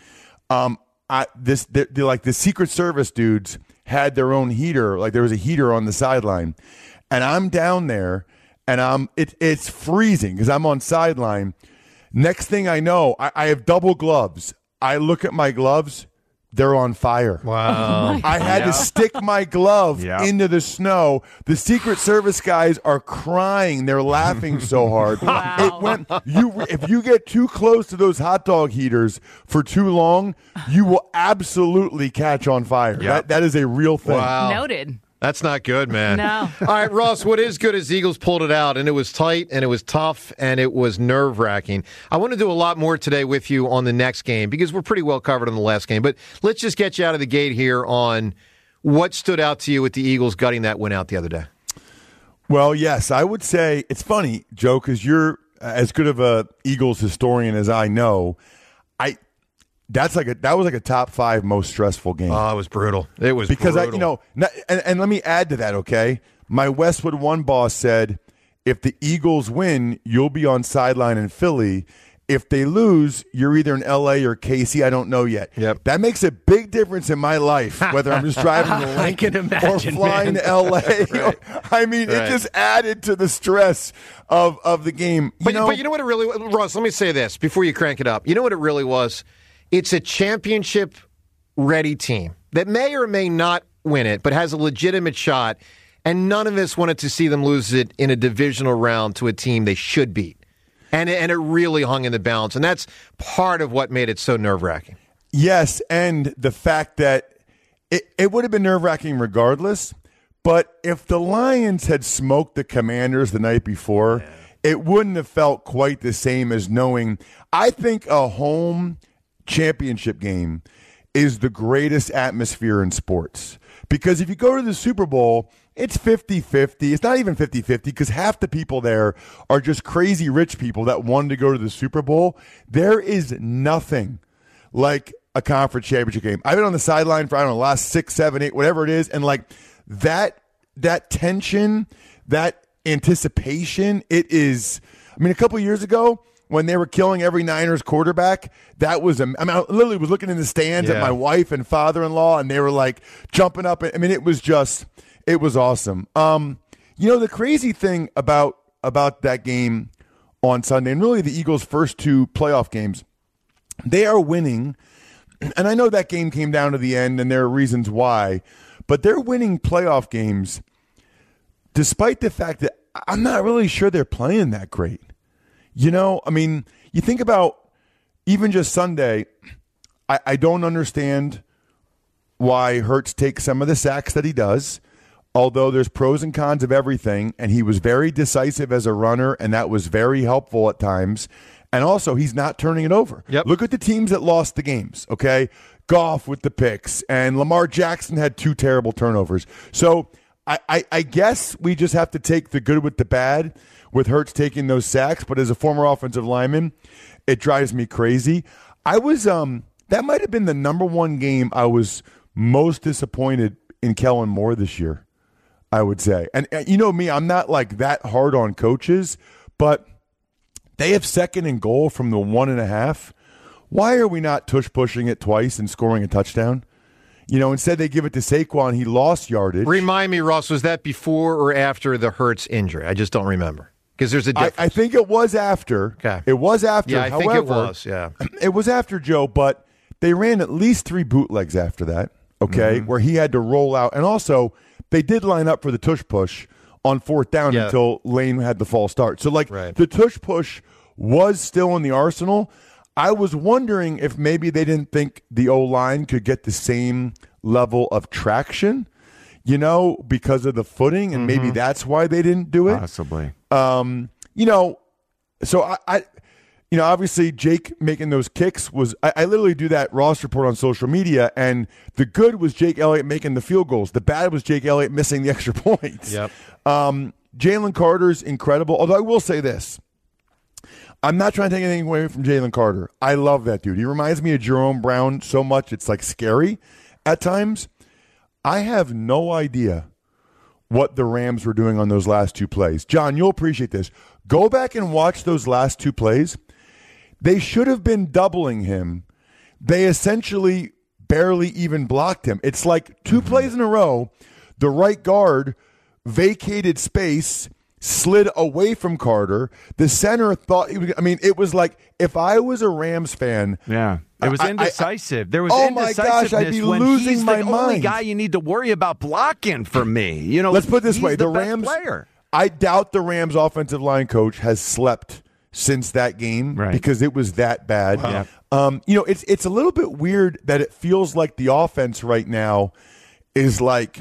Speaker 10: The Secret Service dudes had their own heater. Like there was a heater on the sideline, and I'm down there, and it's freezing because I'm on sideline. Next thing I know, I have double gloves. I look at my gloves. They're on fire.
Speaker 4: Wow.
Speaker 10: I had to stick my glove into the snow. The Secret Service guys are crying. They're laughing so hard.
Speaker 3: Wow.
Speaker 10: If you get too close to those hot dog heaters for too long, you will absolutely catch on fire.
Speaker 4: Yep.
Speaker 10: That is a real thing.
Speaker 4: Wow.
Speaker 3: Noted.
Speaker 4: That's not good, man.
Speaker 3: No.
Speaker 4: All right, Ross, what is good is Eagles pulled it out, and it was tight, and it was tough, and it was nerve-wracking. I want to do a lot more today with you on the next game because we're pretty well covered on the last game. But let's just get you out of the gate here on what stood out to you with the Eagles gutting that win out the other day.
Speaker 10: Well, yes, I would say it's funny, Joe, because you're as good of a Eagles historian as I know. That was like a top 5 most stressful game.
Speaker 4: Oh, it was brutal. It was
Speaker 10: because
Speaker 4: brutal.
Speaker 10: And let me add to that, okay? My Westwood One boss said, if the Eagles win, you'll be on sideline in Philly. If they lose, you're either in L.A. or KC. I don't know yet.
Speaker 4: Yep.
Speaker 10: That makes a big difference in my life, whether I'm just driving to Lincoln or flying to L.A. Right. I mean, it just added to the stress of the game.
Speaker 4: But you know what it really was? Ross, let me say this before you crank it up. You know what it really was? It's a championship-ready team that may or may not win it, but has a legitimate shot, and none of us wanted to see them lose it in a divisional round to a team they should beat. And it really hung in the balance, and that's part of what made it so nerve-wracking.
Speaker 10: Yes, and the fact that it would have been nerve-wracking regardless, But if the Lions had smoked the Commanders the night before, it wouldn't have felt quite the same as knowing. I think a home championship game is the greatest atmosphere in sports. Because if you go to the Super Bowl, it's 50-50. It's not even 50-50 because half the people there are just crazy rich people that wanted to go to the Super Bowl. There is nothing like a conference championship game. I've been on the sideline for, I don't know, the last 6, 7, 8, whatever it is. And like that tension, that anticipation, it is, I mean, a couple years ago, when they were killing every Niners quarterback, that was, I literally was looking in the stands at my wife and father-in-law, and they were like jumping up. I mean, it was awesome. The crazy thing about that game on Sunday, and really the Eagles' first 2 playoff games, they are winning. And I know that game came down to the end, and there are reasons why, but they're winning playoff games despite the fact that I'm not really sure they're playing that great. You think about even just Sunday, I don't understand why Hurts takes some of the sacks that he does, although there's pros and cons of everything, and he was very decisive as a runner, and that was very helpful at times. And also, he's not turning it over.
Speaker 4: Yep.
Speaker 10: Look at the teams that lost the games, okay? Goff with the picks, and Lamar Jackson had 2 terrible turnovers. So I guess we just have to take the good with the bad with Hurts taking those sacks, but as a former offensive lineman, it drives me crazy. I was that might have been the number 1 game I was most disappointed in Kellen Moore this year, I would say. And you know me, I'm not like that hard on coaches, but they have 2nd and goal from the 1.5. Why are we not tush pushing it twice and scoring a touchdown? Instead they give it to Saquon. He lost yardage.
Speaker 4: Remind me, Ross, was that before or after the Hurts injury? I just don't remember. Because there's a difference.
Speaker 10: I think it was after.
Speaker 4: Okay.
Speaker 10: It was after.
Speaker 4: Yeah, I think it was, yeah.
Speaker 10: It was after, Joe, but they ran at least 3 bootlegs after that, okay, where he had to roll out. And also, they did line up for the tush push on 4th down until Lane had the false start. So, the tush push was still in the arsenal. I was wondering if maybe they didn't think the O-line could get the same level of traction, because of the footing, and maybe that's why they didn't do it.
Speaker 6: Possibly.
Speaker 10: So I obviously Jake making those kicks was, I literally do that Ross report on social media, and the good was Jake Elliott making the field goals. The bad was Jake Elliott missing the extra points.
Speaker 4: Yep.
Speaker 10: Jalen Carter's incredible, although I will say this. I'm not trying to take anything away from Jalen Carter. I love that dude. He reminds me of Jerome Brown so much it's like scary at times. I have no idea what the Rams were doing on those last 2 plays. John, you'll appreciate this. Go back and watch those last 2 plays. They should have been doubling him. They essentially barely even blocked him. It's like 2 plays in a row, the right guard vacated space, slid away from Carter. The center thought he was, it was like if I was a Rams fan.
Speaker 6: Yeah. It was indecisive. There was indecisiveness.
Speaker 10: Oh my gosh, I'd be losing my mind.
Speaker 6: He's the only guy you need to worry about blocking for me.
Speaker 10: Let's put it this way: the Rams.
Speaker 6: Player.
Speaker 10: I doubt the Rams offensive line coach has slept since that game because it was that bad.
Speaker 6: Wow.
Speaker 10: It's a little bit weird that it feels like the offense right now is like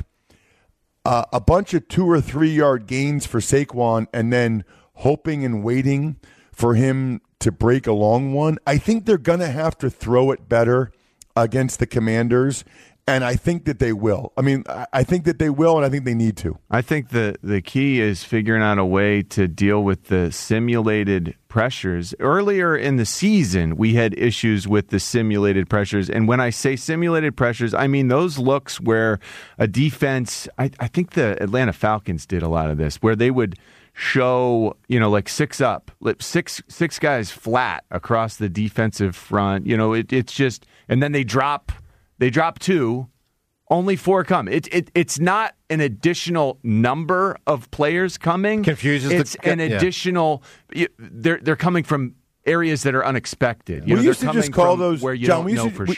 Speaker 10: a bunch of 2 or 3 yard gains for Saquon, and then hoping and waiting for him to break a long one. I think they're going to have to throw it better against the Commanders, and I think that they will. I think that they will, and I think they need to.
Speaker 6: I think the key is figuring out a way to deal with the simulated pressures. Earlier in the season, we had issues with the simulated pressures, and when I say simulated pressures, I mean those looks where a defense, I think the Atlanta Falcons did a lot of this, where they would show, like 6 up, six guys flat across the defensive front. It's just, and then they drop 2, only 4 come. It's not an additional number of players coming.
Speaker 4: Confuses
Speaker 6: an additional. They're coming from areas that are unexpected.
Speaker 10: We used to just call those
Speaker 6: where you
Speaker 10: John,
Speaker 6: don't know for sure.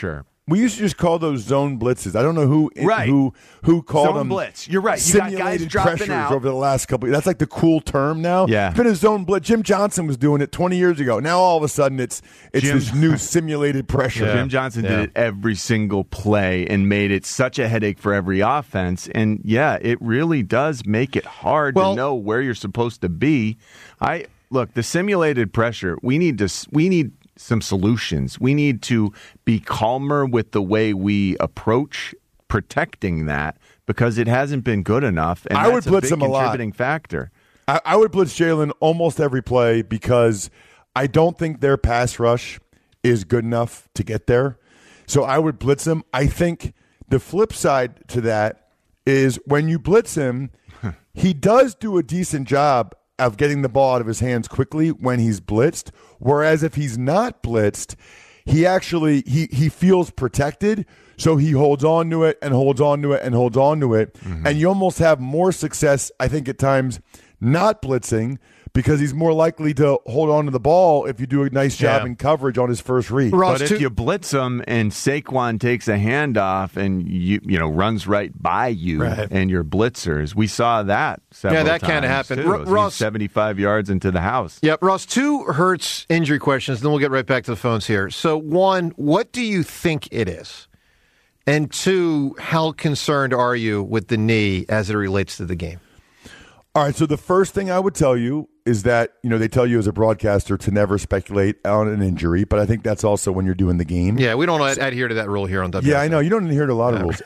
Speaker 10: We used to just call those zone blitzes. I don't know who called
Speaker 6: zone
Speaker 10: them
Speaker 6: blitz. You're right. You got guys
Speaker 10: simulated
Speaker 6: dropping
Speaker 10: pressures
Speaker 6: out
Speaker 10: over the last couple. That's like the cool term now.
Speaker 6: Yeah.
Speaker 10: It's been a zone blitz. Jim Johnson was doing it 20 years ago. Now all of a sudden it's this new simulated pressure.
Speaker 6: Jim Johnson did it every single play and made it such a headache for every offense. And yeah, it really does make it hard to know where you're supposed to be. Look, the simulated pressure. We need some solutions. We need to be calmer with the way we approach protecting that because it hasn't been good enough. And
Speaker 10: I would blitz
Speaker 6: him
Speaker 10: a lot.
Speaker 6: Contributing factor.
Speaker 10: I would blitz Jalen almost every play because I don't think their pass rush is good enough to get there. So I would blitz him. I think the flip side to that is when you blitz him, he does do a decent job of getting the ball out of his hands quickly when he's blitzed. Whereas if he's not blitzed, he actually he feels protected, so he holds on to it and holds on to it and holds on to it. Mm-hmm. And you almost have more success, I think, at times not blitzing because he's more likely to hold on to the ball if you do a nice job in coverage on his first read.
Speaker 6: But if you blitz him and Saquon takes a handoff and you runs right by you and your blitzers, we saw that several times.
Speaker 4: Yeah, that kind of happened.
Speaker 6: Ross, 75 yards into the house.
Speaker 4: Yep, Ross, 2 Hurts injury questions, then we'll get right back to the phones here. So 1, what do you think it is? And 2, how concerned are you with the knee as it relates to the game?
Speaker 10: All right, so the first thing I would tell you is that, they tell you as a broadcaster to never speculate on an injury, but I think that's also when you're doing the game.
Speaker 4: Yeah, we don't adhere to that rule here on WFM.
Speaker 10: Yeah, I know. You don't adhere to a lot of rules.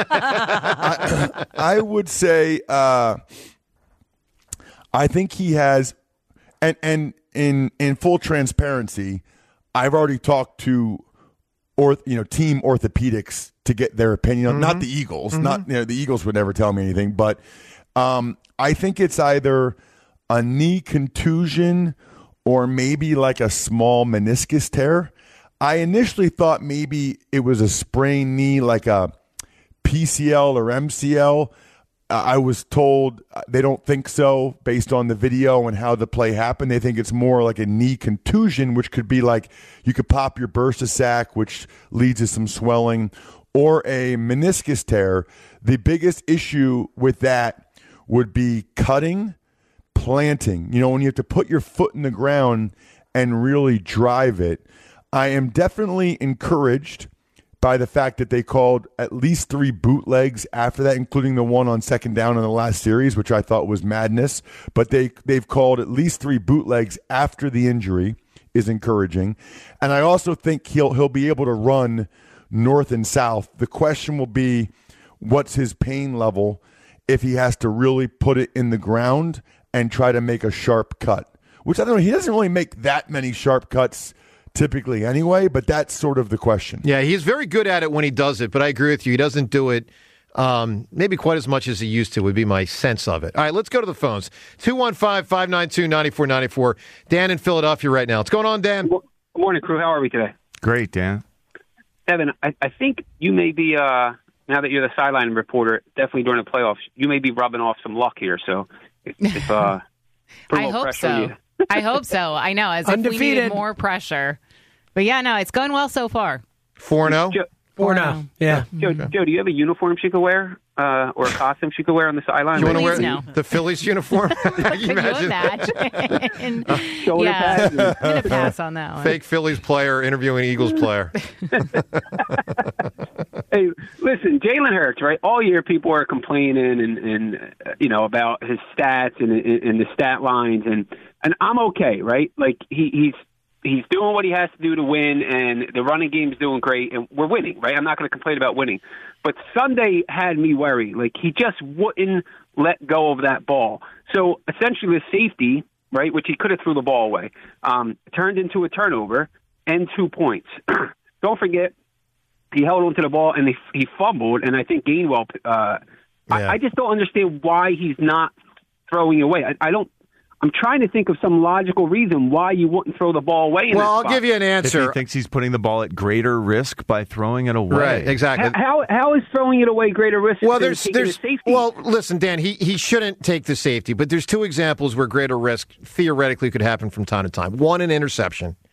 Speaker 10: I would say I think he has, and in full transparency, I've already talked to team orthopedics to get their opinion on not the Eagles. Not the Eagles would never tell me anything, but I think it's either a knee contusion or maybe like a small meniscus tear. I initially thought maybe it was a sprained knee, like a PCL or MCL. I was told they don't think so based on the video and how the play happened. They think it's more like a knee contusion, which could be like you could pop your bursa sac, which leads to some swelling, or a meniscus tear. The biggest issue with that would be cutting, planting. When you have to put your foot in the ground and really drive it. I am definitely encouraged by the fact that they called at least 3 bootlegs after that, including the one on second down in the last series, which I thought was madness. But they've called at least 3 bootlegs after the injury is encouraging. And I also think he'll be able to run north and south. The question will be, what's his pain level if he has to really put it in the ground and try to make a sharp cut, which I don't know. He doesn't really make that many sharp cuts typically anyway, but that's sort of the question.
Speaker 4: Yeah, he's very good at it when he does it, but I agree with you. He doesn't do it maybe quite as much as he used to would be my sense of it. All right, let's go to the phones. 215-592-9494. Dan in Philadelphia right now. What's going on, Dan?
Speaker 11: Good morning, crew. How are we today?
Speaker 6: Great, Dan.
Speaker 11: Evan, I think you may be... now that you're the sideline reporter, definitely during the playoffs, you may be rubbing off some luck here. So,
Speaker 3: I hope so. I hope so. I know, as if we needed more pressure. But yeah, no, it's going well so far.
Speaker 4: 4-0?
Speaker 5: 4-0. Yeah.
Speaker 11: Joe, do you have a uniform she could wear or a costume she could wear on the sideline?
Speaker 4: You want to wear the Phillies uniform?
Speaker 3: Can you imagine?
Speaker 11: Shoulder pads.
Speaker 3: I'm going to pass on that one.
Speaker 4: Fake Phillies player interviewing Eagles player.
Speaker 11: Hey, listen, Jalen Hurts, right? All year people are complaining and about his stats and the stat lines, and I'm okay, right? Like he's doing what he has to do to win, and the running game's doing great, and we're winning, right? I'm not going to complain about winning. But Sunday had me worried. Like, he just wouldn't let go of that ball. So, essentially, the safety, right, which he could have threw the ball away, turned into a turnover and 2 points. Don't forget, he held onto the ball, and he fumbled, and I think Gainwell I just don't understand why he's not throwing away. I'm trying to think of some logical reason why you wouldn't throw the ball away.
Speaker 4: I'll give you an answer.
Speaker 6: If he thinks he's putting the ball at greater risk by throwing it away.
Speaker 4: Right, exactly.
Speaker 11: How is throwing it away greater risk than taking the safety?
Speaker 4: Well, listen, Dan, he shouldn't take the safety, but there's 2 examples where greater risk theoretically could happen from time to time. One, an interception,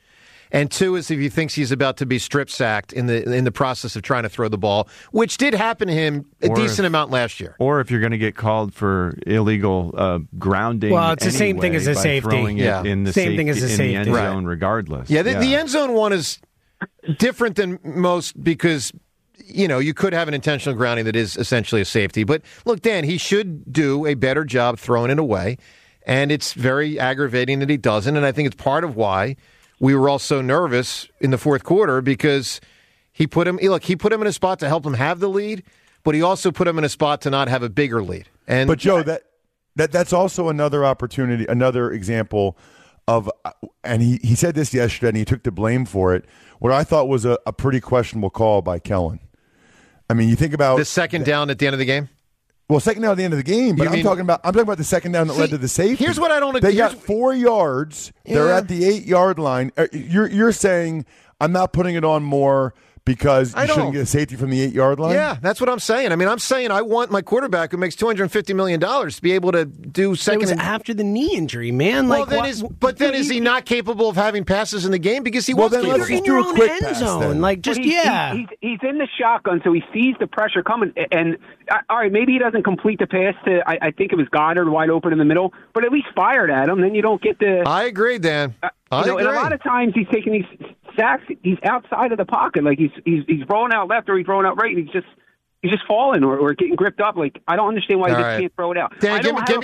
Speaker 4: And 2 is if he thinks he's about to be strip sacked in the process of trying to throw the ball, which did happen to him a decent amount last year.
Speaker 6: Or if you're going to get called for illegal grounding.
Speaker 5: Well, it's the same thing as a safety.
Speaker 6: Throwing it in the
Speaker 5: same thing as a safety.
Speaker 6: In the end zone, regardless.
Speaker 4: Yeah, the end zone one is different than most because you could have an intentional grounding that is essentially a safety. But look, Dan, he should do a better job throwing it away, and it's very aggravating that he doesn't. And I think it's part of why we were all so nervous in the fourth quarter because he put him in a spot to help him have the lead, but he also put him in a spot to not have a bigger lead.
Speaker 10: But Joe, that's also another opportunity, another example of, and he said this yesterday, and he took the blame for it. What I thought was a pretty questionable call by Kellen. I mean, you think about
Speaker 4: the second down at the end of the game.
Speaker 10: Well, second down at the end of the game, but I'm talking about the second down that led to the safety.
Speaker 4: Here's what I don't agree.
Speaker 10: They got 4 yards. Yeah. They're at the 8-yard line. You're saying I'm not putting it on more because you shouldn't get a safety from the 8-yard line?
Speaker 4: Yeah, that's what I'm saying. I mean, I'm saying I want my quarterback who makes $250 million to be able to do second.
Speaker 5: It was after the knee injury, man.
Speaker 4: Well, then is he not capable of having passes in the game because he was
Speaker 5: you're in your own end zone?
Speaker 11: He's in the shotgun, so he sees the pressure coming. And all right, maybe he doesn't complete the pass to. I think it was Goddard wide open in the middle, but at least fired at him. Then you don't get the.
Speaker 4: I agree, Dan.
Speaker 11: And a lot of times he's taking these sacks. He's outside of the pocket, like he's rolling out left or he's rolling out right, and he's just falling or getting gripped up. Like I don't understand why he just can't throw it out.
Speaker 4: Dan,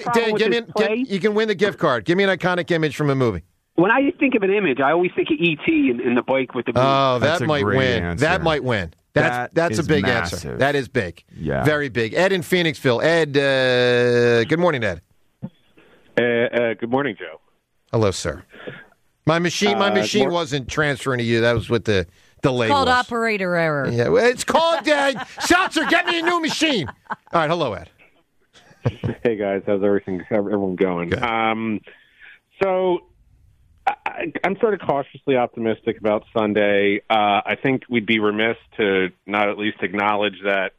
Speaker 4: you can win the gift card. Give me an iconic image from a movie.
Speaker 11: When I think of an image, I always think of E.T. in the bike with the.
Speaker 4: Oh, that might win. That might win. That's a big
Speaker 6: massive
Speaker 4: answer. That is big.
Speaker 6: Yeah,
Speaker 4: very big. Ed in Phoenixville. Ed, good morning, Ed.
Speaker 12: Good morning, Joe.
Speaker 4: Hello, sir. My machine wasn't transferring to you. That was what the delay
Speaker 7: called
Speaker 4: was.
Speaker 7: Operator error.
Speaker 4: Yeah, well, it's called Seltzer, get me a new machine. All right, hello, Ed.
Speaker 12: Hey, guys. How's everyone going?
Speaker 4: Good.
Speaker 12: So I'm sort of cautiously optimistic about Sunday. I think we'd be remiss to not at least acknowledge that,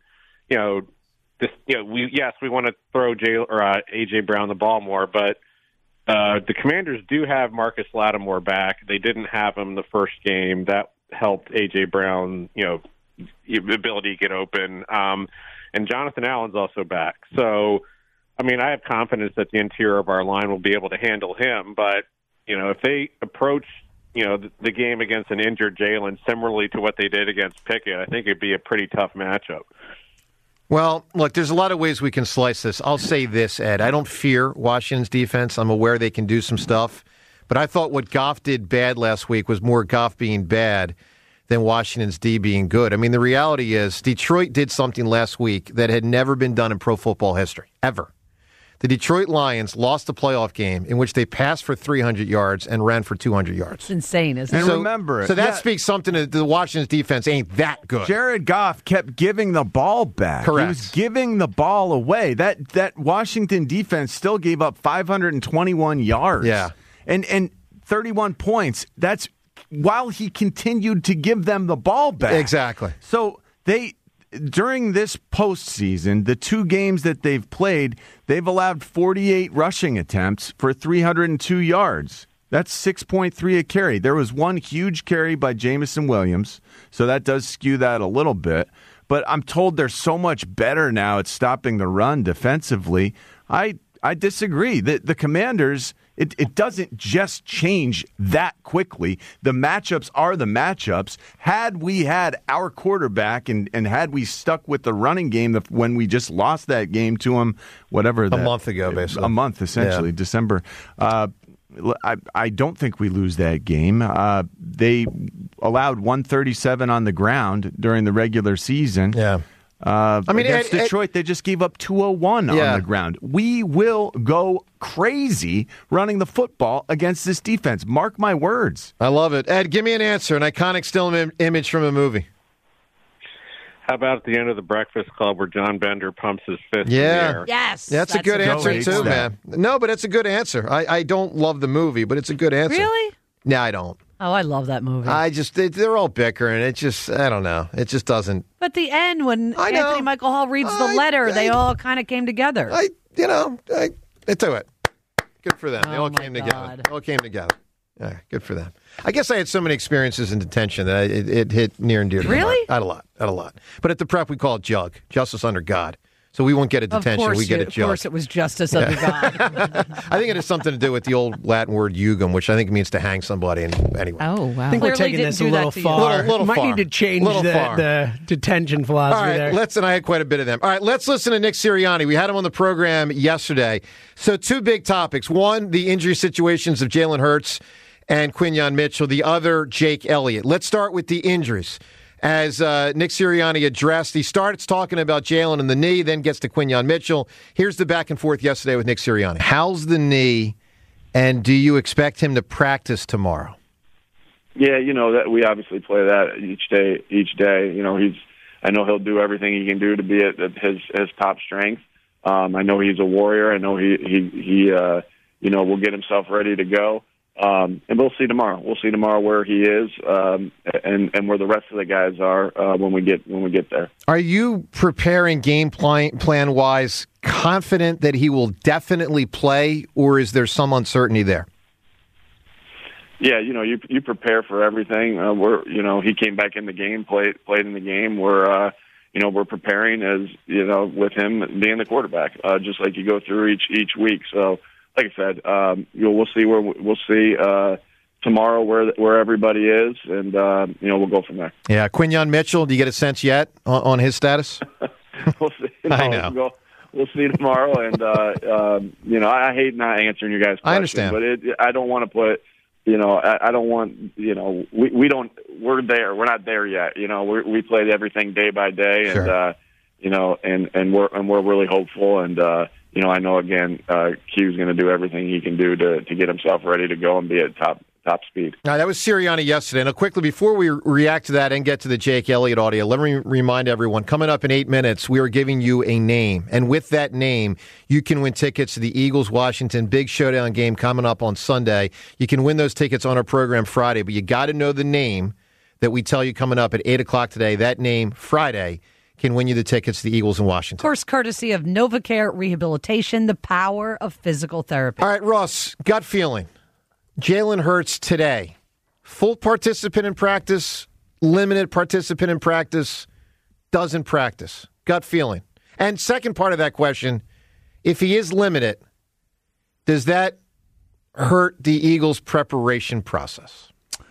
Speaker 12: we want to throw A.J. Brown the ball more, but the Commanders do have Marcus Lattimore back. They didn't have him the first game. That helped A.J. Brown, ability to get open. And Jonathan Allen's also back. So, I mean, I have confidence that the interior of our line will be able to handle him. But, if they approach, the game against an injured Jalen similarly to what they did against Pickett, I think it'd be a pretty tough matchup.
Speaker 4: Well, look, there's a lot of ways we can slice this. I'll say this, Ed. I don't fear Washington's defense. I'm aware they can do some stuff. But I thought what Goff did bad last week was more Goff being bad than Washington's D being good. I mean, the reality is Detroit did something last week that had never been done in pro football history, ever. The Detroit Lions lost a playoff game in which they passed for 300 yards and ran for 200 yards.
Speaker 7: It's insane, isn't it?
Speaker 6: And remember it.
Speaker 4: So that speaks something to the Washington's defense ain't that good.
Speaker 6: Jared Goff kept giving the ball back.
Speaker 4: Correct.
Speaker 6: He was giving the ball away. That Washington defense still gave up 521 yards.
Speaker 4: Yeah.
Speaker 6: And 31 points. That's while he continued to give them the ball back.
Speaker 4: Exactly.
Speaker 6: So during this postseason, the 2 games that they've played, they've allowed 48 rushing attempts for 302 yards. That's 6.3 a carry. There was one huge carry by Jamison Williams, so that does skew that a little bit. But I'm told they're so much better now at stopping the run defensively. I disagree. The Commanders, it doesn't just change that quickly. The matchups are the matchups. Had we had our quarterback and had we stuck with the running game when we just lost that game to him, a
Speaker 4: month ago, basically.
Speaker 6: A month, essentially,
Speaker 4: yeah.
Speaker 6: December. I don't think we lose that game. They allowed 137 on the ground during the regular season.
Speaker 4: Yeah.
Speaker 6: Against Detroit, they just gave up 201 on the ground. We will go crazy running the football against this defense. Mark my words.
Speaker 4: I love it. Ed, give me an answer, an iconic still image from a movie.
Speaker 12: How about at the end of The Breakfast Club where John Bender pumps his fist in the air?
Speaker 7: Yes.
Speaker 4: That's a good answer, too, man. No, but it's a good answer. I don't love the movie, but it's a good answer.
Speaker 7: Really?
Speaker 4: No, I don't.
Speaker 7: Oh, I love that movie.
Speaker 4: They're all bickering. It just, I don't know. It just doesn't.
Speaker 7: But the end, when Anthony Michael Hall reads the letter, they all kind of came together.
Speaker 4: They do it. Good for them. They all came together. They all came together. Yeah, good for them. I guess I had so many experiences in detention that it hit near and dear to my heart.
Speaker 7: Really?
Speaker 4: I had a lot. But at the prep, we call it JUG, justice under God. So we won't get a detention, we get a JUG.
Speaker 7: Of course it was justice under God.
Speaker 4: I think it has something to do with the old Latin word jugum, which I think means to hang somebody. And anyway.
Speaker 3: Oh, wow.
Speaker 5: I think we're taking this a little far.
Speaker 4: Little
Speaker 5: might
Speaker 4: far.
Speaker 5: need to change the detention philosophy
Speaker 4: All right,
Speaker 5: there.
Speaker 4: and I had quite a bit of them. All right, let's listen to Nick Sirianni. We had him on the program yesterday. So 2 big topics. One, the injury situations of Jalen Hurts and Quinyon Mitchell. The other, Jake Elliott. Let's start with the injuries. As Nick Sirianni addressed, he starts talking about Jalen and the knee, then gets to Quinyon Mitchell. Here's the back and forth yesterday with Nick Sirianni. How's the knee, and do you expect him to practice tomorrow?
Speaker 8: Yeah, that we obviously play that each day. I know he'll do everything he can do to be at his top strength. I know he's a warrior. I know he will get himself ready to go. And we'll see tomorrow. We'll see tomorrow where he is, and where the rest of the guys are when we get there.
Speaker 4: Are you preparing game plan wise, confident that he will definitely play, or is there some uncertainty there?
Speaker 8: Yeah, you prepare for everything. He came back in the game, played in the game. We're preparing as with him being the quarterback, just like you go through each week. So. Like I said, we'll see tomorrow where everybody is, and we'll go from there.
Speaker 4: Yeah, Quinyon Mitchell. Do you get a sense yet on his status?
Speaker 8: We'll see.
Speaker 4: I know.
Speaker 8: We'll see tomorrow, and I hate not answering you guys' questions.
Speaker 4: I understand,
Speaker 8: but I don't want to put. I don't want. We don't. We're there. We're not there yet. We played everything day by day,
Speaker 4: sure.
Speaker 8: and we're really hopeful and. I know, again, Q's going to do everything he can do to get himself ready to go and be at top speed.
Speaker 4: Now, that was Sirianni yesterday. Now, quickly, before we react to that and get to the Jake Elliott audio, let me remind everyone, coming up in 8 minutes, we are giving you a name. And with that name, you can win tickets to the Eagles-Washington big showdown game coming up on Sunday. You can win those tickets on our program Friday, but you got to know the name that we tell you coming up at 8 o'clock today. That name, Friday, can win you the tickets to the Eagles in Washington.
Speaker 7: Of course, courtesy of NovaCare Rehabilitation, the power of physical therapy.
Speaker 4: All right, Ross, gut feeling. Jalen Hurts today, full participant in practice, limited participant in practice, doesn't practice. Gut feeling. And second part of that question, if he is limited, does that hurt the Eagles' preparation process?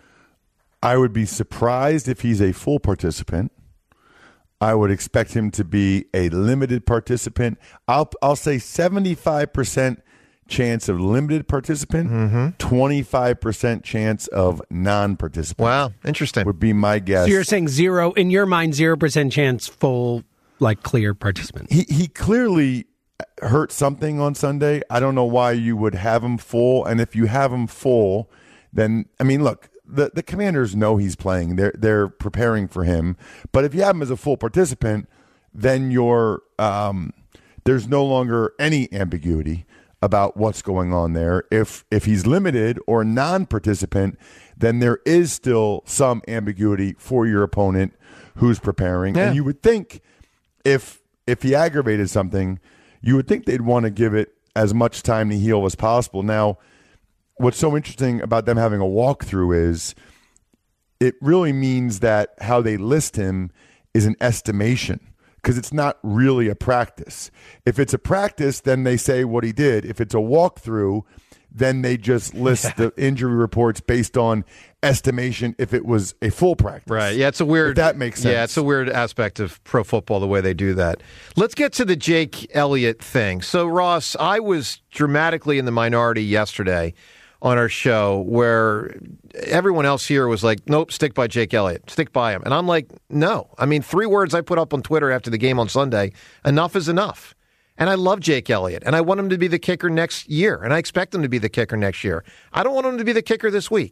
Speaker 10: I would be surprised if he's a full participant. I would expect him to be a limited participant. I'll say 75% chance of limited participant, 25% chance of non-participant.
Speaker 4: Wow, interesting.
Speaker 10: Would be my guess.
Speaker 5: So you're saying zero, in your mind, 0% chance full, clear participant.
Speaker 10: He clearly hurt something on Sunday. I don't know why you would have him full. And if you have him full, then, look, the Commanders know he's playing. They're preparing for him. But if you have him as a full participant, then there's no longer any ambiguity about what's going on there. If he's limited or non-participant, then there is still some ambiguity for your opponent who's preparing. Yeah. And you would think if he aggravated something, you would think they'd want to give it as much time to heal as possible. Now, what's so interesting about them having a walkthrough is it really means that how they list him is an estimation because it's not really a practice. If it's a practice, then they say what he did. If it's a walkthrough, then they just list the injury reports based on estimation if it was a full practice.
Speaker 4: Right. Yeah, it's a weird.
Speaker 10: If that makes sense.
Speaker 4: Yeah, it's a weird aspect of pro football the way they do that. Let's get to the Jake Elliott thing. So, Ross, I was dramatically in the minority yesterday on our show where everyone else here was like, nope, stick by Jake Elliott. Stick by him. And I'm like, no. 3 words I put up on Twitter after the game on Sunday, enough is enough. And I love Jake Elliott, and I want him to be the kicker next year, and I expect him to be the kicker next year. I don't want him to be the kicker this week.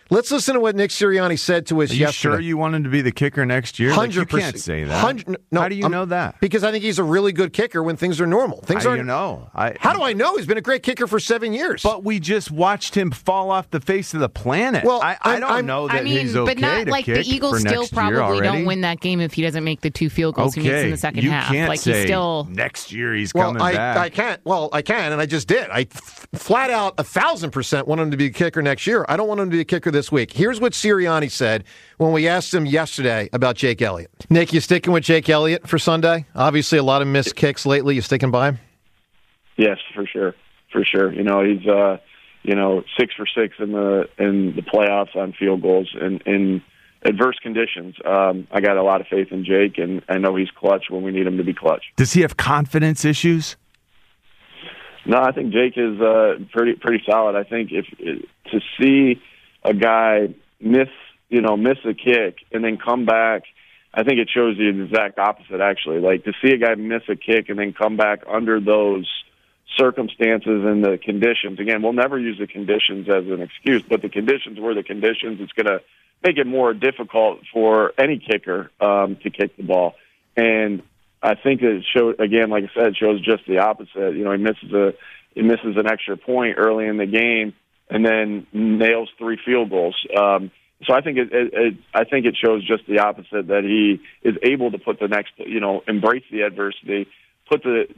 Speaker 4: Let's listen to what Nick Sirianni said to us
Speaker 6: yesterday.
Speaker 4: yesterday.
Speaker 6: Sure you want him to be the kicker next year?
Speaker 4: 100%.
Speaker 6: Like, you can't say that.
Speaker 4: No,
Speaker 6: how do you know that?
Speaker 4: Because I think he's a really good kicker when things are normal.
Speaker 6: How do you know?
Speaker 4: How do I know? He's been a great kicker for 7 years.
Speaker 6: But we just watched him fall off the face of the planet.
Speaker 4: Well,
Speaker 6: I don't know that he's okay
Speaker 3: but not
Speaker 6: to
Speaker 3: like
Speaker 6: kick
Speaker 3: the Eagles
Speaker 6: for
Speaker 3: still
Speaker 6: next year
Speaker 3: probably
Speaker 6: already.
Speaker 3: don't win that game if he doesn't make the 2 field goals he makes in the second
Speaker 6: you
Speaker 3: half.
Speaker 6: Can't
Speaker 3: like
Speaker 6: say
Speaker 3: he's still
Speaker 6: next year he's coming back.
Speaker 4: I can't. Well, I can, and I just did. I flat out 1,000% want him to be a kicker next year. I don't want him to be a kicker this week. Here's what Sirianni said when we asked him yesterday about Jake Elliott. Nick, you sticking with Jake Elliott for Sunday? Obviously, a lot of missed kicks lately. You sticking by him?
Speaker 8: Yes, for sure. For sure. You know, he's 6 for 6 in the playoffs on field goals in adverse conditions. I got a lot of faith in Jake, and I know he's clutch when we need him to be clutch.
Speaker 6: Does he have confidence issues?
Speaker 8: No, I think Jake is pretty solid. I think if to see a guy miss a kick and then come back, I think it shows the exact opposite, actually. Like, to see a guy miss a kick and then come back under those circumstances and the conditions. Again, we'll never use the conditions as an excuse, but the conditions were the conditions. It's going to make it more difficult for any kicker to kick the ball. And I think it showed, again, like I said, it shows just the opposite. You know, he misses an extra point early in the game and then nails 3 field goals. So I think it shows just the opposite, that he is able to put the next, embrace the adversity, put it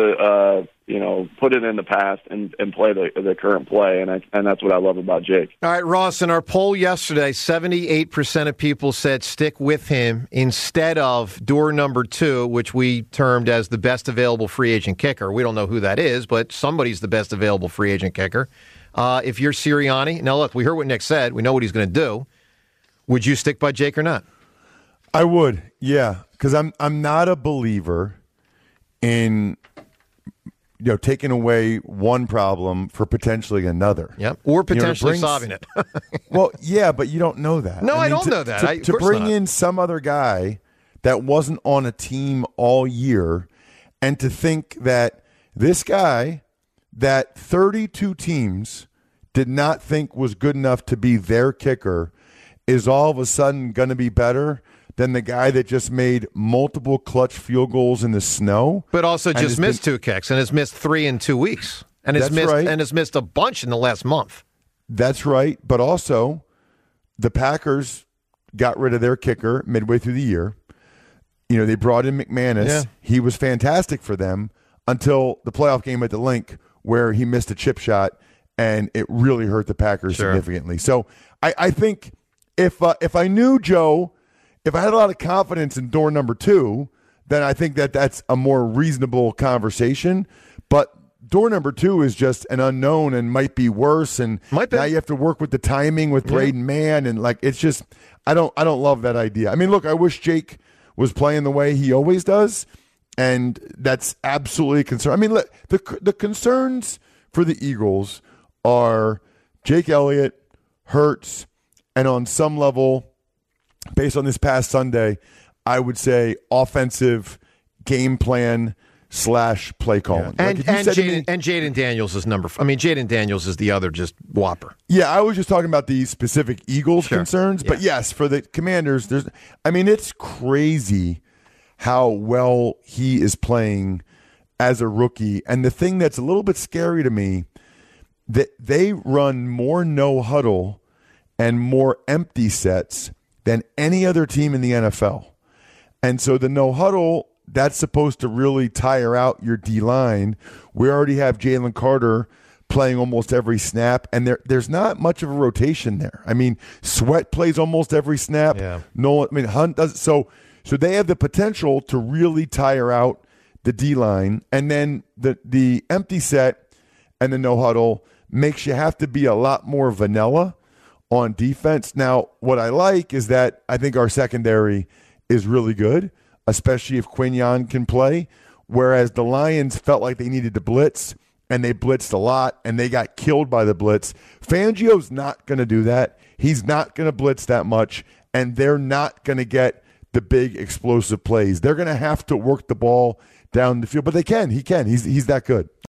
Speaker 8: in the past and play the current play, and that's what I love about Jake.
Speaker 4: All right, Ross, in our poll yesterday, 78% of people said stick with him instead of door number 2, which we termed as the best available free agent kicker. We don't know who that is, but somebody's the best available free agent kicker. If you're Sirianni, now look, we heard what Nick said. We know what he's going to do. Would you stick by Jake or not?
Speaker 10: I would, yeah, because I'm not a believer in taking away one problem for potentially another.
Speaker 4: Yep, or potentially solving it.
Speaker 10: Well, yeah, but you don't know that.
Speaker 4: No, I don't know that.
Speaker 10: To bring in some other guy that wasn't on a team all year, and to think that this guy that 32 teams did not think was good enough to be their kicker is all of a sudden going to be better than the guy that just made multiple clutch field goals in the snow.
Speaker 4: But also just missed 2 kicks and has missed 3 in 2 weeks. And has missed a bunch in the last month.
Speaker 10: That's right. But also, the Packers got rid of their kicker midway through the year. They brought in McManus. Yeah. He was fantastic for them until the playoff game at the Link, where he missed a chip shot, and it really hurt the Packers significantly. So I think if I knew Joe, if I had a lot of confidence in door number 2, then I think that's a more reasonable conversation. But door number 2 is just an unknown and might be worse. And now you have to work with the timing with Braden Mann, and it's just I don't love that idea. I mean, look, I wish Jake was playing the way he always does, and that's absolutely a concern. I mean, look, the concerns for the Eagles are Jake Elliott, Hurts, and on some level, based on this past Sunday, I would say offensive game plan / play calling.
Speaker 4: Yeah. And Jaden Daniels is Jaden Daniels is the other just whopper.
Speaker 10: Yeah, I was just talking about the specific Eagles concerns. Yeah. But yes, for the Commanders, it's crazy how well he is playing as a rookie. And the thing that's a little bit scary to me, that they run more no huddle and more empty sets than any other team in the NFL. And so the no huddle, that's supposed to really tire out your D-line. We already have Jalen Carter playing almost every snap, and there's not much of a rotation there. I mean, Sweat plays almost every snap. Yeah. Hunt does. So they have the potential to really tire out the D-line. And then the empty set and the no huddle makes you have to be a lot more vanilla on defense. Now, what I like is that I think our secondary is really good, especially if Quinyon can play, whereas the Lions felt like they needed to blitz, and they blitzed a lot, and they got killed by the blitz. Fangio's not going to do that. He's not going to blitz that much, and they're not going to get the big explosive plays. They're going to have to work the ball down the field, but they can. He can. He's that good.